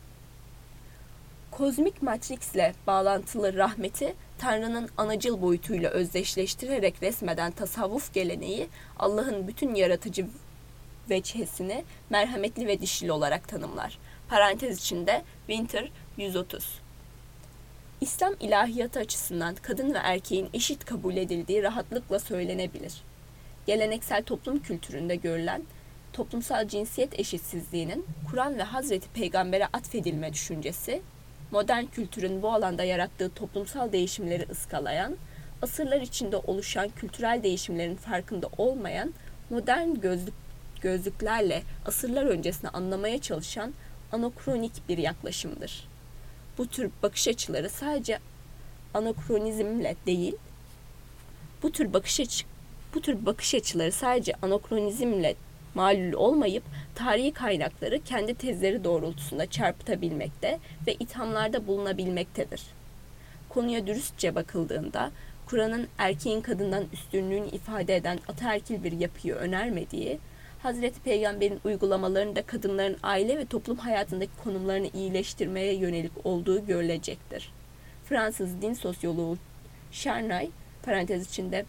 S1: Kozmik Matrix'le bağlantılı rahmeti Tanrı'nın anacıl boyutuyla özdeşleştirerek resmeden tasavvuf geleneği Allah'ın bütün yaratıcı veçhesini merhametli ve dişil olarak tanımlar. Parantez içinde Winter 130. İslam ilahiyatı açısından kadın ve erkeğin eşit kabul edildiği rahatlıkla söylenebilir. Geleneksel toplum kültüründe görülen toplumsal cinsiyet eşitsizliğinin Kur'an ve Hazreti Peygamber'e atfedilme düşüncesi, modern kültürün bu alanda yarattığı toplumsal değişimleri ıskalayan, asırlar içinde oluşan kültürel değişimlerin farkında olmayan, modern gözlüklerle asırlar öncesini anlamaya çalışan anakronik bir yaklaşımdır. Bu tür bakış açıları sadece anakronizmle değil, bu tür bakış açıları sadece anakronizmle malul olmayıp tarihi kaynakları kendi tezleri doğrultusunda çarpıtabilmekte ve ithamlarda bulunabilmektedir. Konuya dürüstçe bakıldığında Kur'an'ın erkeğin kadından üstünlüğünü ifade eden ataerkil bir yapıyı önermediği, Hazreti Peygamber'in uygulamalarında kadınların aile ve toplum hayatındaki konumlarını iyileştirmeye yönelik olduğu görülecektir. Fransız din sosyoloğu Charnay parantez içinde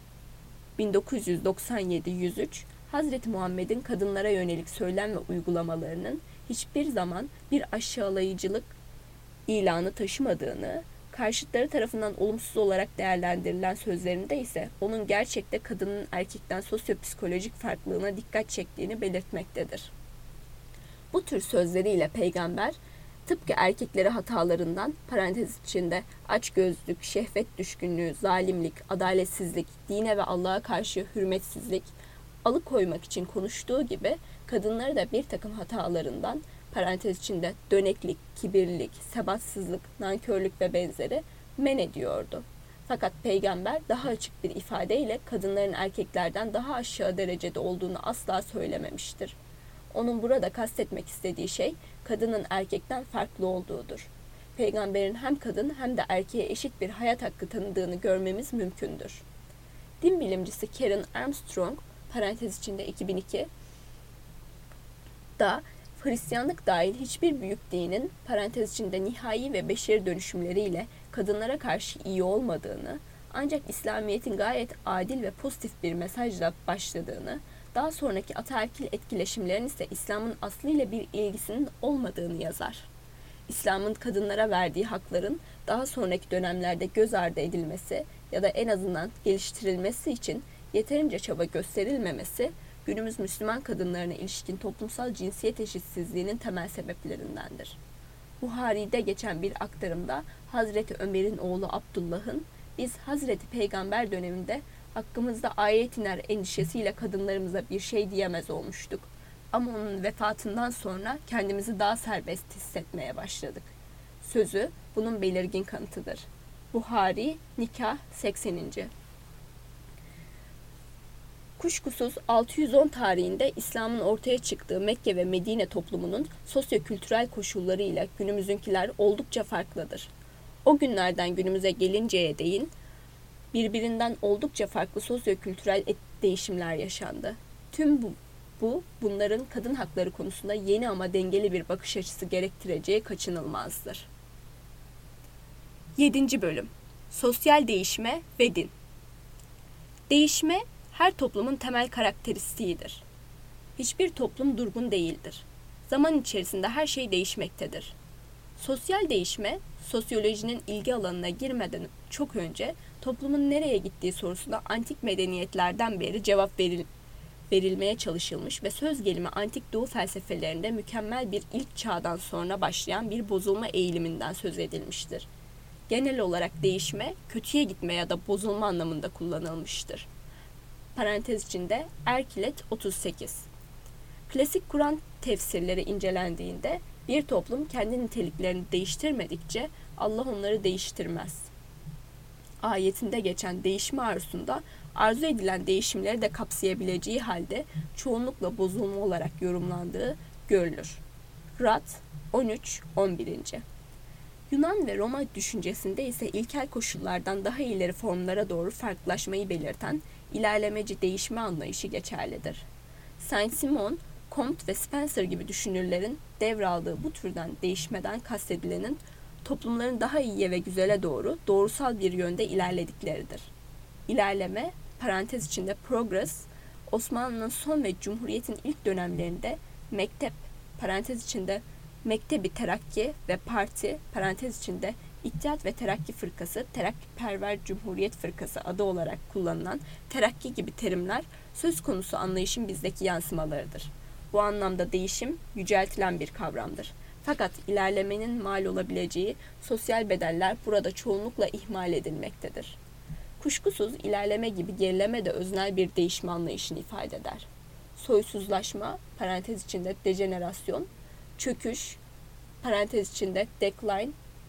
S1: 1997-103 Hazreti Muhammed'in kadınlara yönelik söylem ve uygulamalarının hiçbir zaman bir aşağılayıcılık ilanı taşımadığını, karşıtları tarafından olumsuz olarak değerlendirilen sözlerinde ise onun gerçekte kadının erkekten sosyopsikolojik farklılığına dikkat çektiğini belirtmektedir. Bu tür sözleriyle Peygamber, Tıpkı erkekleri hatalarından, parantez içinde açgözlülük, şehvet düşkünlüğü, zalimlik, adaletsizlik, dine ve Allah'a karşı hürmetsizlik alıkoymak için konuştuğu gibi kadınları da bir takım hatalarından, parantez içinde döneklik, kibirlilik, sebatsızlık, nankörlük ve benzeri men ediyordu. Fakat peygamber daha açık bir ifadeyle kadınların erkeklerden daha aşağı derecede olduğunu asla söylememiştir. Onun burada kastetmek istediği şey kadının erkekten farklı olduğudur. Peygamberin hem kadın hem de erkeğe eşit bir hayat hakkı tanıdığını görmemiz mümkündür. Din bilimcisi Karen Armstrong, parantez içinde 2002, da Hristiyanlık dahil hiçbir büyük dinin parantez içinde nihai ve beşeri dönüşümleriyle kadınlara karşı iyi olmadığını, ancak İslamiyet'in gayet adil ve pozitif bir mesajla başladığını, daha sonraki ataerkil etkileşimlerin ise İslam'ın aslıyla bir ilgisinin olmadığını yazar. İslam'ın kadınlara verdiği hakların daha sonraki dönemlerde göz ardı edilmesi ya da en azından geliştirilmesi için yeterince çaba gösterilmemesi, günümüz Müslüman kadınlarına ilişkin toplumsal cinsiyet eşitsizliğinin temel sebeplerindendir. Buhari'de geçen bir aktarımda Hazreti Ömer'in oğlu Abdullah'ın, biz Hazreti Peygamber döneminde hakkımızda ayet iner endişesiyle kadınlarımıza bir şey diyemez olmuştuk. Ama onun vefatından sonra kendimizi daha serbest hissetmeye başladık. Sözü bunun belirgin kanıtıdır. Buhari, Nikah 80. Kuşkusuz 610 tarihinde İslam'ın ortaya çıktığı Mekke ve Medine toplumunun sosyo-kültürel koşullarıyla günümüzünkiler oldukça farklıdır. O günlerden günümüze gelinceye değin, birbirinden oldukça farklı sosyo-kültürel değişimler yaşandı. Tüm bunların kadın hakları konusunda yeni ama dengeli bir bakış açısı gerektireceği kaçınılmazdır. 7. Bölüm Sosyal değişme ve din. Değişme, her toplumun temel karakteristiğidir. Hiçbir toplum durgun değildir. Zaman içerisinde her şey değişmektedir. Sosyal değişme, sosyolojinin ilgi alanına girmeden çok önce toplumun nereye gittiği sorusuna antik medeniyetlerden beri cevap verilmeye çalışılmış ve söz gelimi antik doğu felsefelerinde mükemmel bir ilk çağdan sonra başlayan bir bozulma eğiliminden söz edilmiştir. Genel olarak değişme, kötüye gitme ya da bozulma anlamında kullanılmıştır. Parantez içinde Erkilet 38. Klasik Kur'an tefsirleri incelendiğinde bir toplum kendi niteliklerini değiştirmedikçe Allah onları değiştirmez. Ayetinde geçen değişme arzusunda arzu edilen değişimleri de kapsayabileceği halde çoğunlukla bozulma olarak yorumlandığı görülür. Rad 13-11. Yunan ve Roma düşüncesinde ise ilkel koşullardan daha ileri formlara doğru farklılaşmayı belirten ilerlemeci değişme anlayışı geçerlidir. Saint-Simon, Comte ve Spencer gibi düşünürlerin devraldığı bu türden değişmeden kastedilenin toplumların daha iyiye ve güzele doğru doğrusal bir yönde ilerledikleridir. İlerleme, parantez içinde progress, Osmanlı'nın son ve Cumhuriyet'in ilk dönemlerinde mektep, parantez içinde Mektebi Terakki ve Parti, parantez içinde İttihat ve Terakki Fırkası, Terakkiperver Cumhuriyet Fırkası adı olarak kullanılan terakki gibi terimler söz konusu anlayışın bizdeki yansımalarıdır. Bu anlamda değişim yüceltilen bir kavramdır. Fakat ilerlemenin mal olabileceği sosyal bedeller burada çoğunlukla ihmal edilmektedir. Kuşkusuz ilerleme gibi gerileme de öznel bir değişme anlayışını ifade eder. Soysuzlaşma, parantez içinde dejenerasyon, çöküş, parantez içinde decline,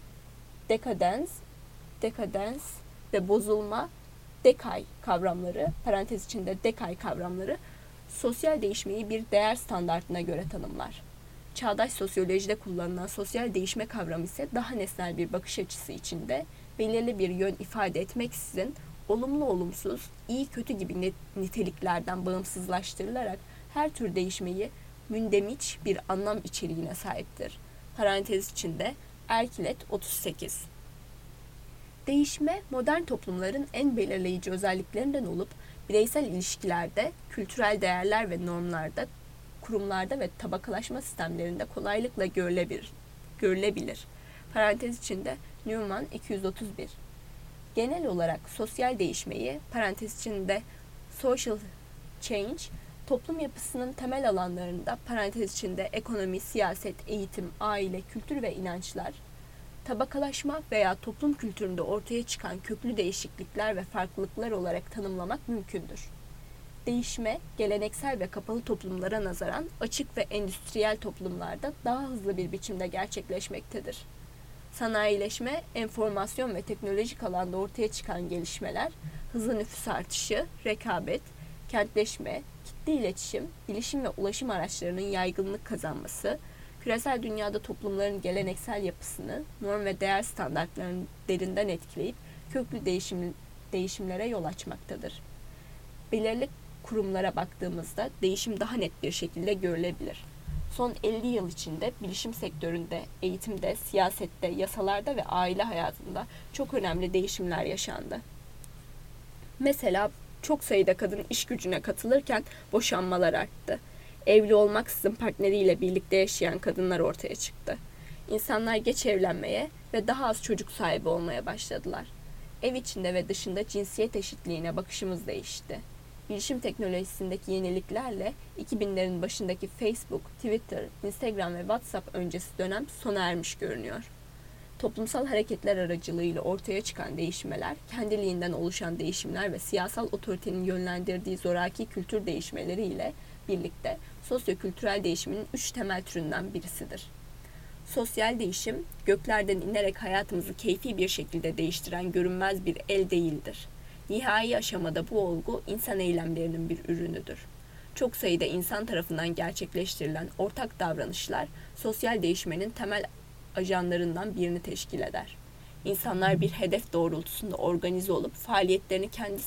S1: dekadens ve bozulma, decay kavramları, parantez içinde decay kavramları, sosyal değişmeyi bir değer standartına göre tanımlar. Çağdaş sosyolojide kullanılan sosyal değişme kavramı ise daha nesnel bir bakış açısı içinde belirli bir yön ifade etmeksizin olumlu olumsuz, iyi kötü gibi niteliklerden bağımsızlaştırılarak her tür değişmeyi mündemiç bir anlam içeriğine sahiptir. Parantez içinde Erkilet 38. Değişme, modern toplumların en belirleyici özelliklerinden olup bireysel ilişkilerde, kültürel değerler ve normlarda, kurumlarda ve tabakalaşma sistemlerinde kolaylıkla görülebilir. Parantez içinde Newman 231. Genel olarak sosyal değişmeyi, parantez içinde social change, Toplum yapısının temel alanlarında parantez içinde ekonomi, siyaset, eğitim, aile, kültür ve inançlar, tabakalaşma veya toplum kültüründe ortaya çıkan köklü değişiklikler ve farklılıklar olarak tanımlamak mümkündür. Değişme, geleneksel ve kapalı toplumlara nazaran açık ve endüstriyel toplumlarda daha hızlı bir biçimde gerçekleşmektedir. Sanayileşme, enformasyon ve teknolojik alanda ortaya çıkan gelişmeler, hızlı nüfus artışı, rekabet, kentleşme, kitle iletişim, bilişim ve ulaşım araçlarının yaygınlık kazanması, küresel dünyada toplumların geleneksel yapısını, norm ve değer standartlarını derinden etkileyip köklü değişimlere yol açmaktadır. Belirli kurumlara baktığımızda değişim daha net bir şekilde görülebilir. Son 50 yıl içinde bilişim sektöründe, eğitimde, siyasette, yasalarda ve aile hayatında çok önemli değişimler yaşandı. Mesela çok sayıda kadın iş gücüne katılırken boşanmalar arttı. Evli olmaksızın partneriyle birlikte yaşayan kadınlar ortaya çıktı. İnsanlar geç evlenmeye ve daha az çocuk sahibi olmaya başladılar. Ev içinde ve dışında cinsiyet eşitliğine bakışımız değişti. Bilişim teknolojisindeki yeniliklerle 2000'lerin başındaki Facebook, Twitter, Instagram ve WhatsApp öncesi dönem sona ermiş görünüyor. Toplumsal hareketler aracılığıyla ortaya çıkan değişmeler, kendiliğinden oluşan değişimler ve siyasal otoritenin yönlendirdiği zoraki kültür değişmeleriyle birlikte sosyokültürel değişimin 3 temel türünden birisidir. Sosyal değişim, göklerden inerek hayatımızı keyfi bir şekilde değiştiren görünmez bir el değildir. Nihai aşamada bu olgu insan eylemlerinin bir ürünüdür. Çok sayıda insan tarafından gerçekleştirilen ortak davranışlar sosyal değişmenin temel ajanlarından birini teşkil eder. İnsanlar bir hedef doğrultusunda organize olup faaliyetlerini kendi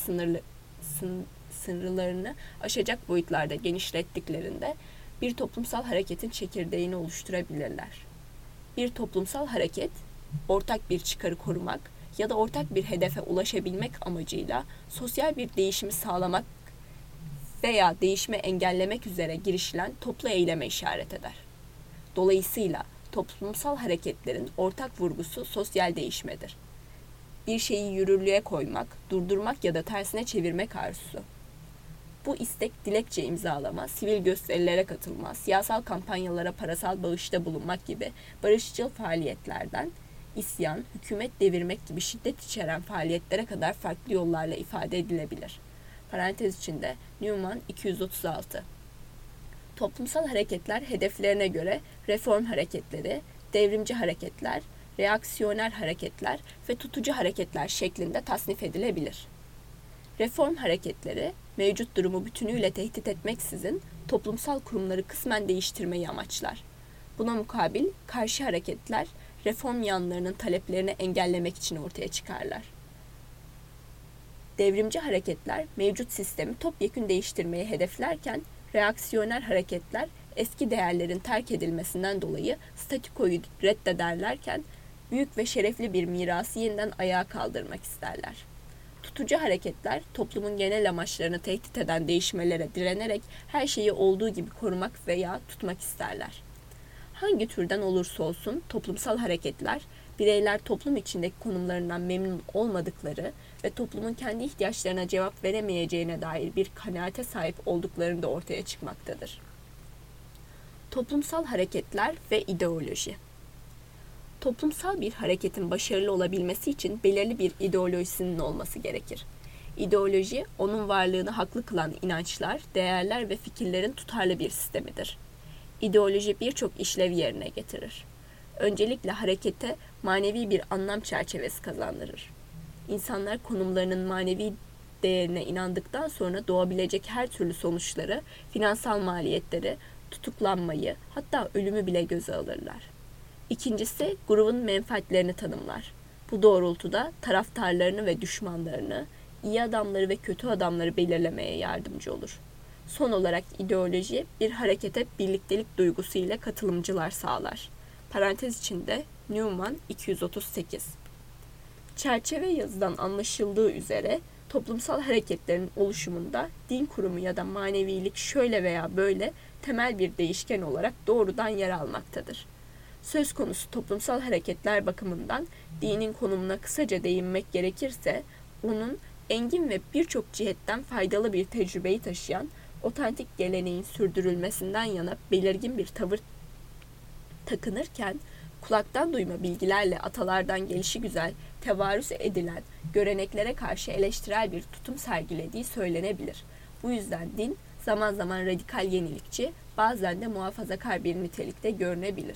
S1: sınırlarını aşacak boyutlarda genişlettiklerinde bir toplumsal hareketin çekirdeğini oluşturabilirler. Bir toplumsal hareket, ortak bir çıkarı korumak ya da ortak bir hedefe ulaşabilmek amacıyla sosyal bir değişimi sağlamak veya değişimi engellemek üzere girişilen toplu eyleme işaret eder. Dolayısıyla toplumsal hareketlerin ortak vurgusu sosyal değişmedir. Bir şeyi yürürlüğe koymak, durdurmak ya da tersine çevirmek arzusu. Bu istek dilekçe imzalama, sivil gösterilere katılma, siyasal kampanyalara parasal bağışta bulunmak gibi barışçıl faaliyetlerden isyan, hükümet devirmek gibi şiddet içeren faaliyetlere kadar farklı yollarla ifade edilebilir. Parantez içinde Newman 236. Toplumsal hareketler hedeflerine göre reform hareketleri, devrimci hareketler, reaksiyoner hareketler ve tutucu hareketler şeklinde tasnif edilebilir. Reform hareketleri, mevcut durumu bütünüyle tehdit etmeksizin toplumsal kurumları kısmen değiştirmeyi amaçlar. Buna mukabil karşı hareketler, reform yanlarının taleplerini engellemek için ortaya çıkarlar. Devrimci hareketler, mevcut sistemi topyekün değiştirmeyi hedeflerken, reaksiyoner hareketler, eski değerlerin terk edilmesinden dolayı statükoyu reddederlerken, büyük ve şerefli bir mirası yeniden ayağa kaldırmak isterler. Tutucu hareketler, toplumun genel amaçlarını tehdit eden değişmelere direnerek her şeyi olduğu gibi korumak veya tutmak isterler. Hangi türden olursa olsun toplumsal hareketler, bireyler toplum içindeki konumlarından memnun olmadıkları ve toplumun kendi ihtiyaçlarına cevap veremeyeceğine dair bir kanaate sahip olduklarında ortaya çıkmaktadır. Toplumsal hareketler ve ideoloji. Toplumsal bir hareketin başarılı olabilmesi için belirli bir ideolojisinin olması gerekir. İdeoloji, onun varlığını haklı kılan inançlar, değerler ve fikirlerin tutarlı bir sistemidir. İdeoloji birçok işlev yerine getirir. Öncelikle harekete manevi bir anlam çerçevesi kazandırır. İnsanlar konumlarının manevi değerine inandıktan sonra doğabilecek her türlü sonuçları, finansal maliyetleri, tutuklanmayı, hatta ölümü bile göze alırlar. İkincisi, grubun menfaatlerini tanımlar. Bu doğrultuda taraftarlarını ve düşmanlarını, iyi adamları ve kötü adamları belirlemeye yardımcı olur. Son olarak ideoloji bir harekete birliktelik duygusu ile katılımcılar sağlar. Parantez içinde Newman 238. Çerçeve yazıdan anlaşıldığı üzere toplumsal hareketlerin oluşumunda din kurumu ya da manevilik şöyle veya böyle temel bir değişken olarak doğrudan yer almaktadır. Söz konusu toplumsal hareketler bakımından dinin konumuna kısaca değinmek gerekirse, onun engin ve birçok cihetten faydalı bir tecrübeyi taşıyan, otantik geleneğin sürdürülmesinden yana belirgin bir tavır takınırken, kulaktan duyma bilgilerle atalardan gelişigüzel tevarüs edilen göreneklere karşı eleştirel bir tutum sergilediği söylenebilir. Bu yüzden din zaman zaman radikal yenilikçi, bazen de muhafazakar bir nitelikte görünebilir.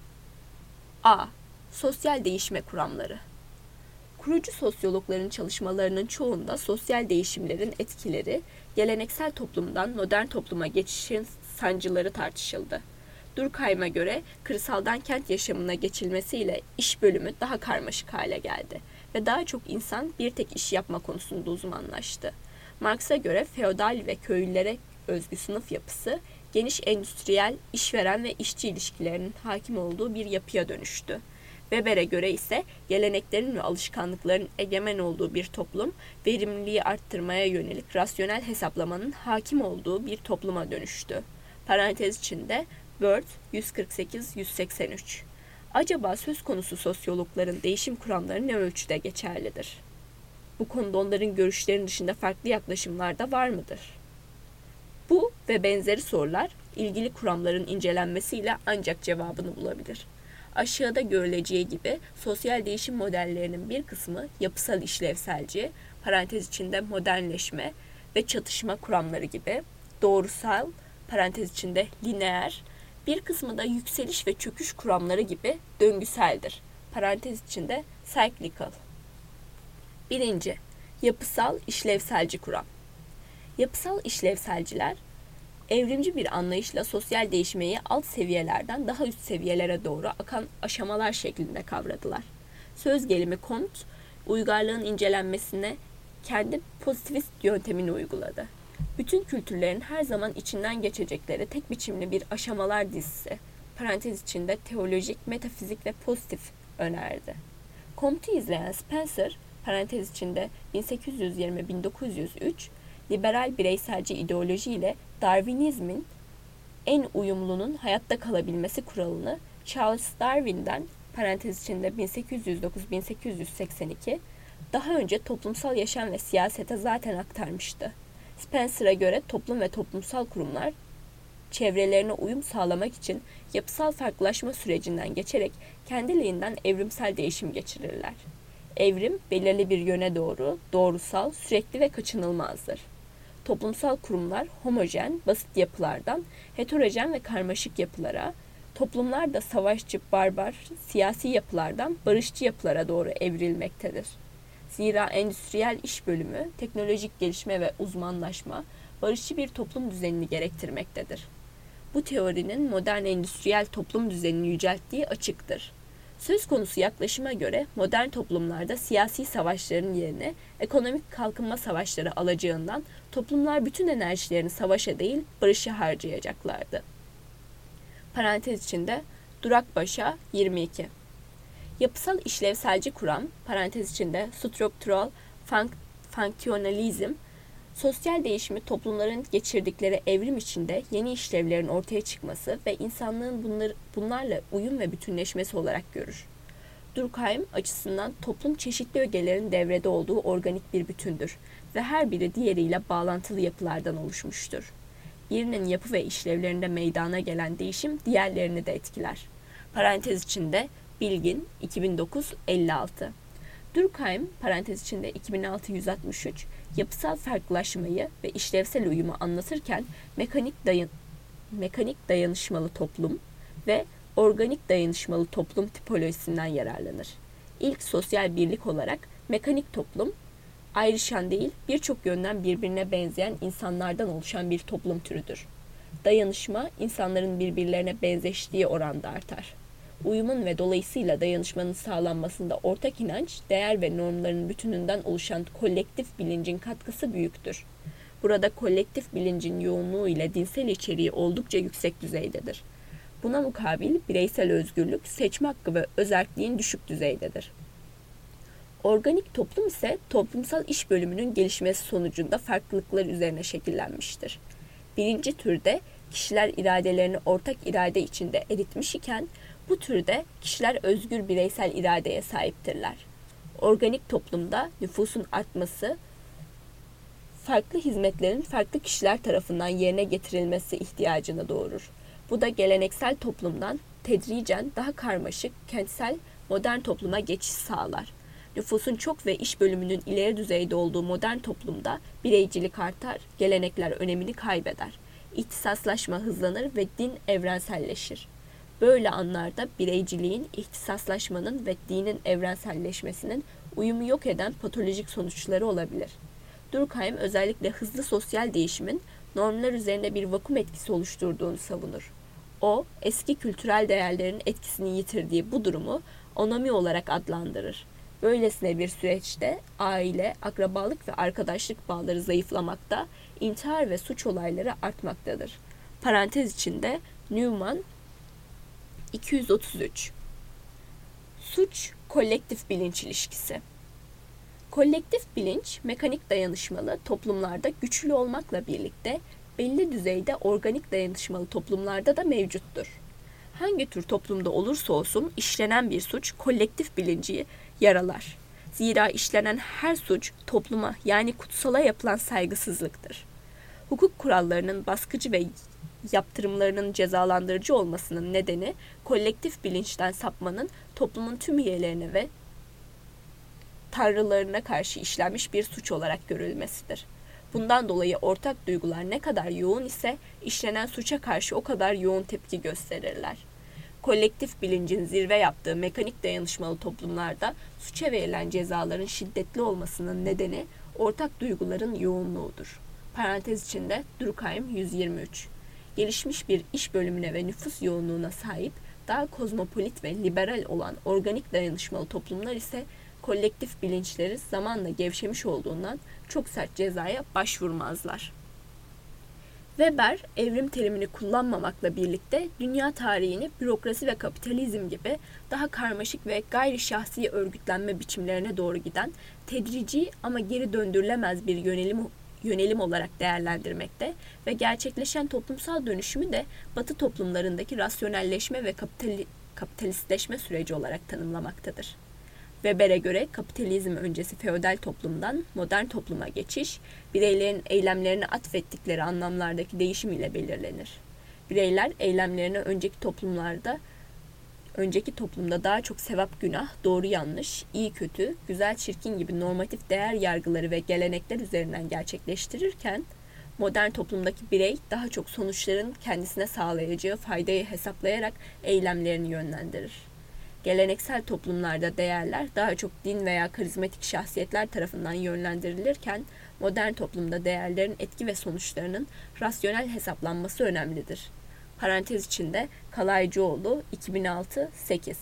S1: A. Sosyal değişme kuramları. Kurucu sosyologların çalışmalarının çoğunda sosyal değişimlerin etkileri, geleneksel toplumdan modern topluma geçişin sancıları tartışıldı. Durkheim'a göre kırsaldan kent yaşamına geçilmesiyle iş bölümü daha karmaşık hale geldi ve daha çok insan bir tek iş yapma konusunda uzmanlaştı. Marx'a göre feodal ve köylülere özgü sınıf yapısı, geniş endüstriyel, işveren ve işçi ilişkilerinin hakim olduğu bir yapıya dönüştü. Weber'e göre ise geleneklerin ve alışkanlıkların egemen olduğu bir toplum, verimliliği arttırmaya yönelik rasyonel hesaplamanın hakim olduğu bir topluma dönüştü. Parantez içinde Word 148-183. Acaba söz konusu sosyologların değişim kuramları ne ölçüde geçerlidir? Bu konuda onların görüşlerinin dışında farklı yaklaşımlar da var mıdır? Bu ve benzeri sorular ilgili kuramların incelenmesiyle ancak cevabını bulabilir. Aşağıda görüleceği gibi sosyal değişim modellerinin bir kısmı yapısal işlevselci, parantez içinde modernleşme ve çatışma kuramları gibi, doğrusal, parantez içinde lineer, bir kısmı da yükseliş ve çöküş kuramları gibi döngüseldir. Parantez içinde cyclical. 1. Yapısal işlevselci kuram. Yapısal işlevselciler, evrimci bir anlayışla sosyal değişmeyi alt seviyelerden daha üst seviyelere doğru akan aşamalar şeklinde kavradılar. Söz gelimi Comte, uygarlığın incelenmesine kendi pozitivist yöntemini uyguladı. Bütün kültürlerin her zaman içinden geçecekleri tek biçimli bir aşamalar dizisi, parantez içinde teolojik, metafizik ve pozitif önerdi. Comte'u izleyen Spencer, parantez içinde 1820-1903, liberal bireyselci ideoloji ile Darwinizmin en uyumlunun hayatta kalabilmesi kuralını Charles Darwin'den, parantez içinde 1809-1882, daha önce toplumsal yaşam ve siyasete zaten aktarmıştı. Spencer'a göre toplum ve toplumsal kurumlar çevrelerine uyum sağlamak için yapısal farklılaşma sürecinden geçerek kendiliğinden evrimsel değişim geçirirler. Evrim belirli bir yöne doğru, doğrusal, sürekli ve kaçınılmazdır. Toplumsal kurumlar homojen, basit yapılardan heterojen ve karmaşık yapılara, toplumlar da savaşçı, barbar, siyasi yapılardan barışçı yapılara doğru evrilmektedir. Zira endüstriyel iş bölümü, teknolojik gelişme ve uzmanlaşma barışçı bir toplum düzenini gerektirmektedir. Bu teorinin modern endüstriyel toplum düzenini yücelttiği açıktır. Söz konusu yaklaşıma göre modern toplumlarda siyasi savaşların yerine ekonomik kalkınma savaşları alacağından toplumlar bütün enerjilerini savaşa değil barışa harcayacaklardı. Parantez içinde Durakbaşa 22. Yapısal işlevselci kuram, parantez içinde structural functionalism, sosyal değişimi toplumların geçirdikleri evrim içinde yeni işlevlerin ortaya çıkması ve insanlığın bunlarla uyum ve bütünleşmesi olarak görür. Durkheim açısından toplum çeşitli ögelerin devrede olduğu organik bir bütündür ve her biri diğeriyle bağlantılı yapılardan oluşmuştur. Birinin yapı ve işlevlerinde meydana gelen değişim diğerlerini de etkiler. Parantez içinde Bilgin 2009-56. Durkheim, parantez içinde 2006-163, yapısal farklılaşmayı ve işlevsel uyumu anlatırken mekanik dayanışmalı toplum ve organik dayanışmalı toplum tipolojisinden yararlanır. İlk sosyal birlik olarak mekanik toplum, ayrışan değil birçok yönden birbirine benzeyen insanlardan oluşan bir toplum türüdür. Dayanışma, insanların birbirlerine benzeştiği oranda artar. Uyumun ve dolayısıyla dayanışmanın sağlanmasında ortak inanç, değer ve normların bütününden oluşan kolektif bilincin katkısı büyüktür. Burada kolektif bilincin yoğunluğu ile dinsel içeriği oldukça yüksek düzeydedir. Buna mukabil bireysel özgürlük, seçme hakkı ve özerkliğin düşük düzeydedir. Organik toplum ise toplumsal iş bölümünün gelişmesi sonucunda farklılıklar üzerine şekillenmiştir. Birinci türde kişiler iradelerini ortak irade içinde eritmiş iken, bu türde kişiler özgür bireysel iradeye sahiptirler. Organik toplumda nüfusun artması farklı hizmetlerin farklı kişiler tarafından yerine getirilmesi ihtiyacını doğurur. Bu da geleneksel toplumdan tedricen daha karmaşık, kentsel, modern topluma geçiş sağlar. Nüfusun çok ve iş bölümünün ileri düzeyde olduğu modern toplumda bireycilik artar, gelenekler önemini kaybeder. İhtisaslaşma hızlanır ve din evrenselleşir. Böyle anlarda bireyciliğin, ihtisaslaşmanın ve dinin evrenselleşmesinin uyumu yok eden patolojik sonuçları olabilir. Durkheim özellikle hızlı sosyal değişimin normlar üzerinde bir vakum etkisi oluşturduğunu savunur. O, eski kültürel değerlerin etkisini yitirdiği bu durumu onomi olarak adlandırır. Böylesine bir süreçte aile, akrabalık ve arkadaşlık bağları zayıflamakta, intihar ve suç olayları artmaktadır. Parantez içinde Newman 233. Suç, kolektif bilinç ilişkisi. Kolektif bilinç, mekanik dayanışmalı toplumlarda güçlü olmakla birlikte belli düzeyde organik dayanışmalı toplumlarda da mevcuttur. Hangi tür toplumda olursa olsun işlenen bir suç kolektif bilinci yaralar. Zira işlenen her suç topluma yani kutsala yapılan saygısızlıktır. Hukuk kurallarının baskıcı ve yaptırımlarının cezalandırıcı olmasının nedeni kolektif bilinçten sapmanın toplumun tüm üyelerine ve tanrılarına karşı işlenmiş bir suç olarak görülmesidir. Bundan dolayı ortak duygular ne kadar yoğun ise işlenen suça karşı o kadar yoğun tepki gösterirler. Kolektif bilincin zirve yaptığı mekanik dayanışmalı toplumlarda suça verilen cezaların şiddetli olmasının nedeni ortak duyguların yoğunluğudur. Parantez içinde Durkheim 123. Gelişmiş bir iş bölümüne ve nüfus yoğunluğuna sahip daha kozmopolit ve liberal olan organik dayanışmalı toplumlar ise kolektif bilinçleri zamanla gevşemiş olduğundan çok sert cezaya başvurmazlar. Weber, evrim terimini kullanmamakla birlikte dünya tarihini bürokrasi ve kapitalizm gibi daha karmaşık ve gayri şahsi örgütlenme biçimlerine doğru giden tedrici ama geri döndürülemez bir yönelim olarak değerlendirmekte ve gerçekleşen toplumsal dönüşümü de Batı toplumlarındaki rasyonelleşme ve kapitalistleşme süreci olarak tanımlamaktadır. Weber'e göre kapitalizm öncesi feodal toplumdan modern topluma geçiş, bireylerin eylemlerine atfettikleri anlamlardaki değişim ile belirlenir. Bireyler eylemlerine önceki toplumda daha çok sevap günah, doğru yanlış, iyi kötü, güzel çirkin gibi normatif değer yargıları ve gelenekler üzerinden gerçekleştirirken, modern toplumdaki birey daha çok sonuçların kendisine sağlayacağı faydayı hesaplayarak eylemlerini yönlendirir. Geleneksel toplumlarda değerler daha çok din veya karizmatik şahsiyetler tarafından yönlendirilirken, modern toplumda değerlerin etki ve sonuçlarının rasyonel hesaplanması önemlidir. Parantez içinde Kalaycıoğlu 2006-8.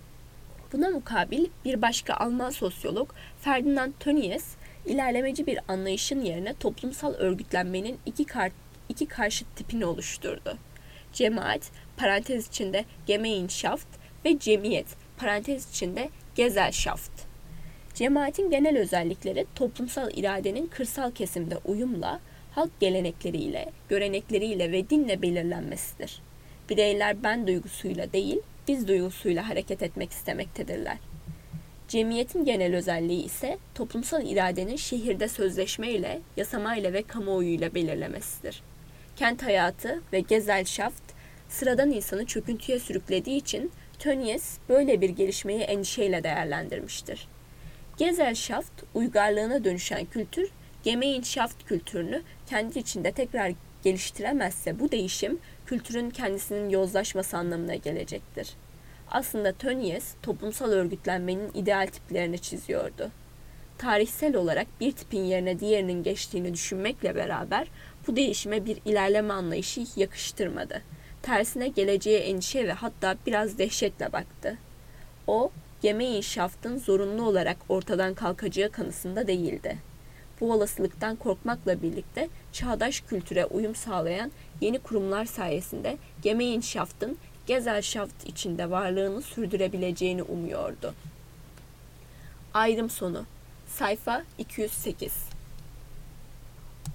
S1: Buna mukabil bir başka Alman sosyolog Ferdinand Tönnies, ilerlemeci bir anlayışın yerine toplumsal örgütlenmenin iki karşıt tipini oluşturdu. Cemaat, parantez içinde Gemeinschaft ve cemiyet, parantez içinde Gesellschaft. Cemaatin genel özellikleri toplumsal iradenin kırsal kesimde uyumla, halk gelenekleriyle, görenekleriyle ve dinle belirlenmesidir. Bireyler ben duygusuyla değil, biz duygusuyla hareket etmek istemektedirler. Cemiyetin genel özelliği ise toplumsal iradenin şehirde sözleşmeyle, yasamayla ve kamuoyuyla belirlemesidir. Kent hayatı ve Gesellschaft sıradan insanı çöküntüye sürüklediği için Tönnies böyle bir gelişmeyi endişeyle değerlendirmiştir. Gesellschaft, uygarlığına dönüşen kültür, Gemeinschaft kültürünü kendi içinde tekrar geliştiremezse bu değişim, kültürün kendisinin yozlaşması anlamına gelecektir. Aslında Tönnies, toplumsal örgütlenmenin ideal tiplerini çiziyordu. Tarihsel olarak bir tipin yerine diğerinin geçtiğini düşünmekle beraber, bu değişime bir ilerleme anlayışı yakıştırmadı. Tersine geleceğe endişe ve hatta biraz dehşetle baktı. O, Gemeinschaft'ın zorunlu olarak ortadan kalkacağı kanısında değildi. Bu olasılıktan korkmakla birlikte çağdaş kültüre uyum sağlayan yeni kurumlar sayesinde Gemeinschaft'ın Gesellschaft içinde varlığını sürdürebileceğini umuyordu. Ayrım sonu. Sayfa 208.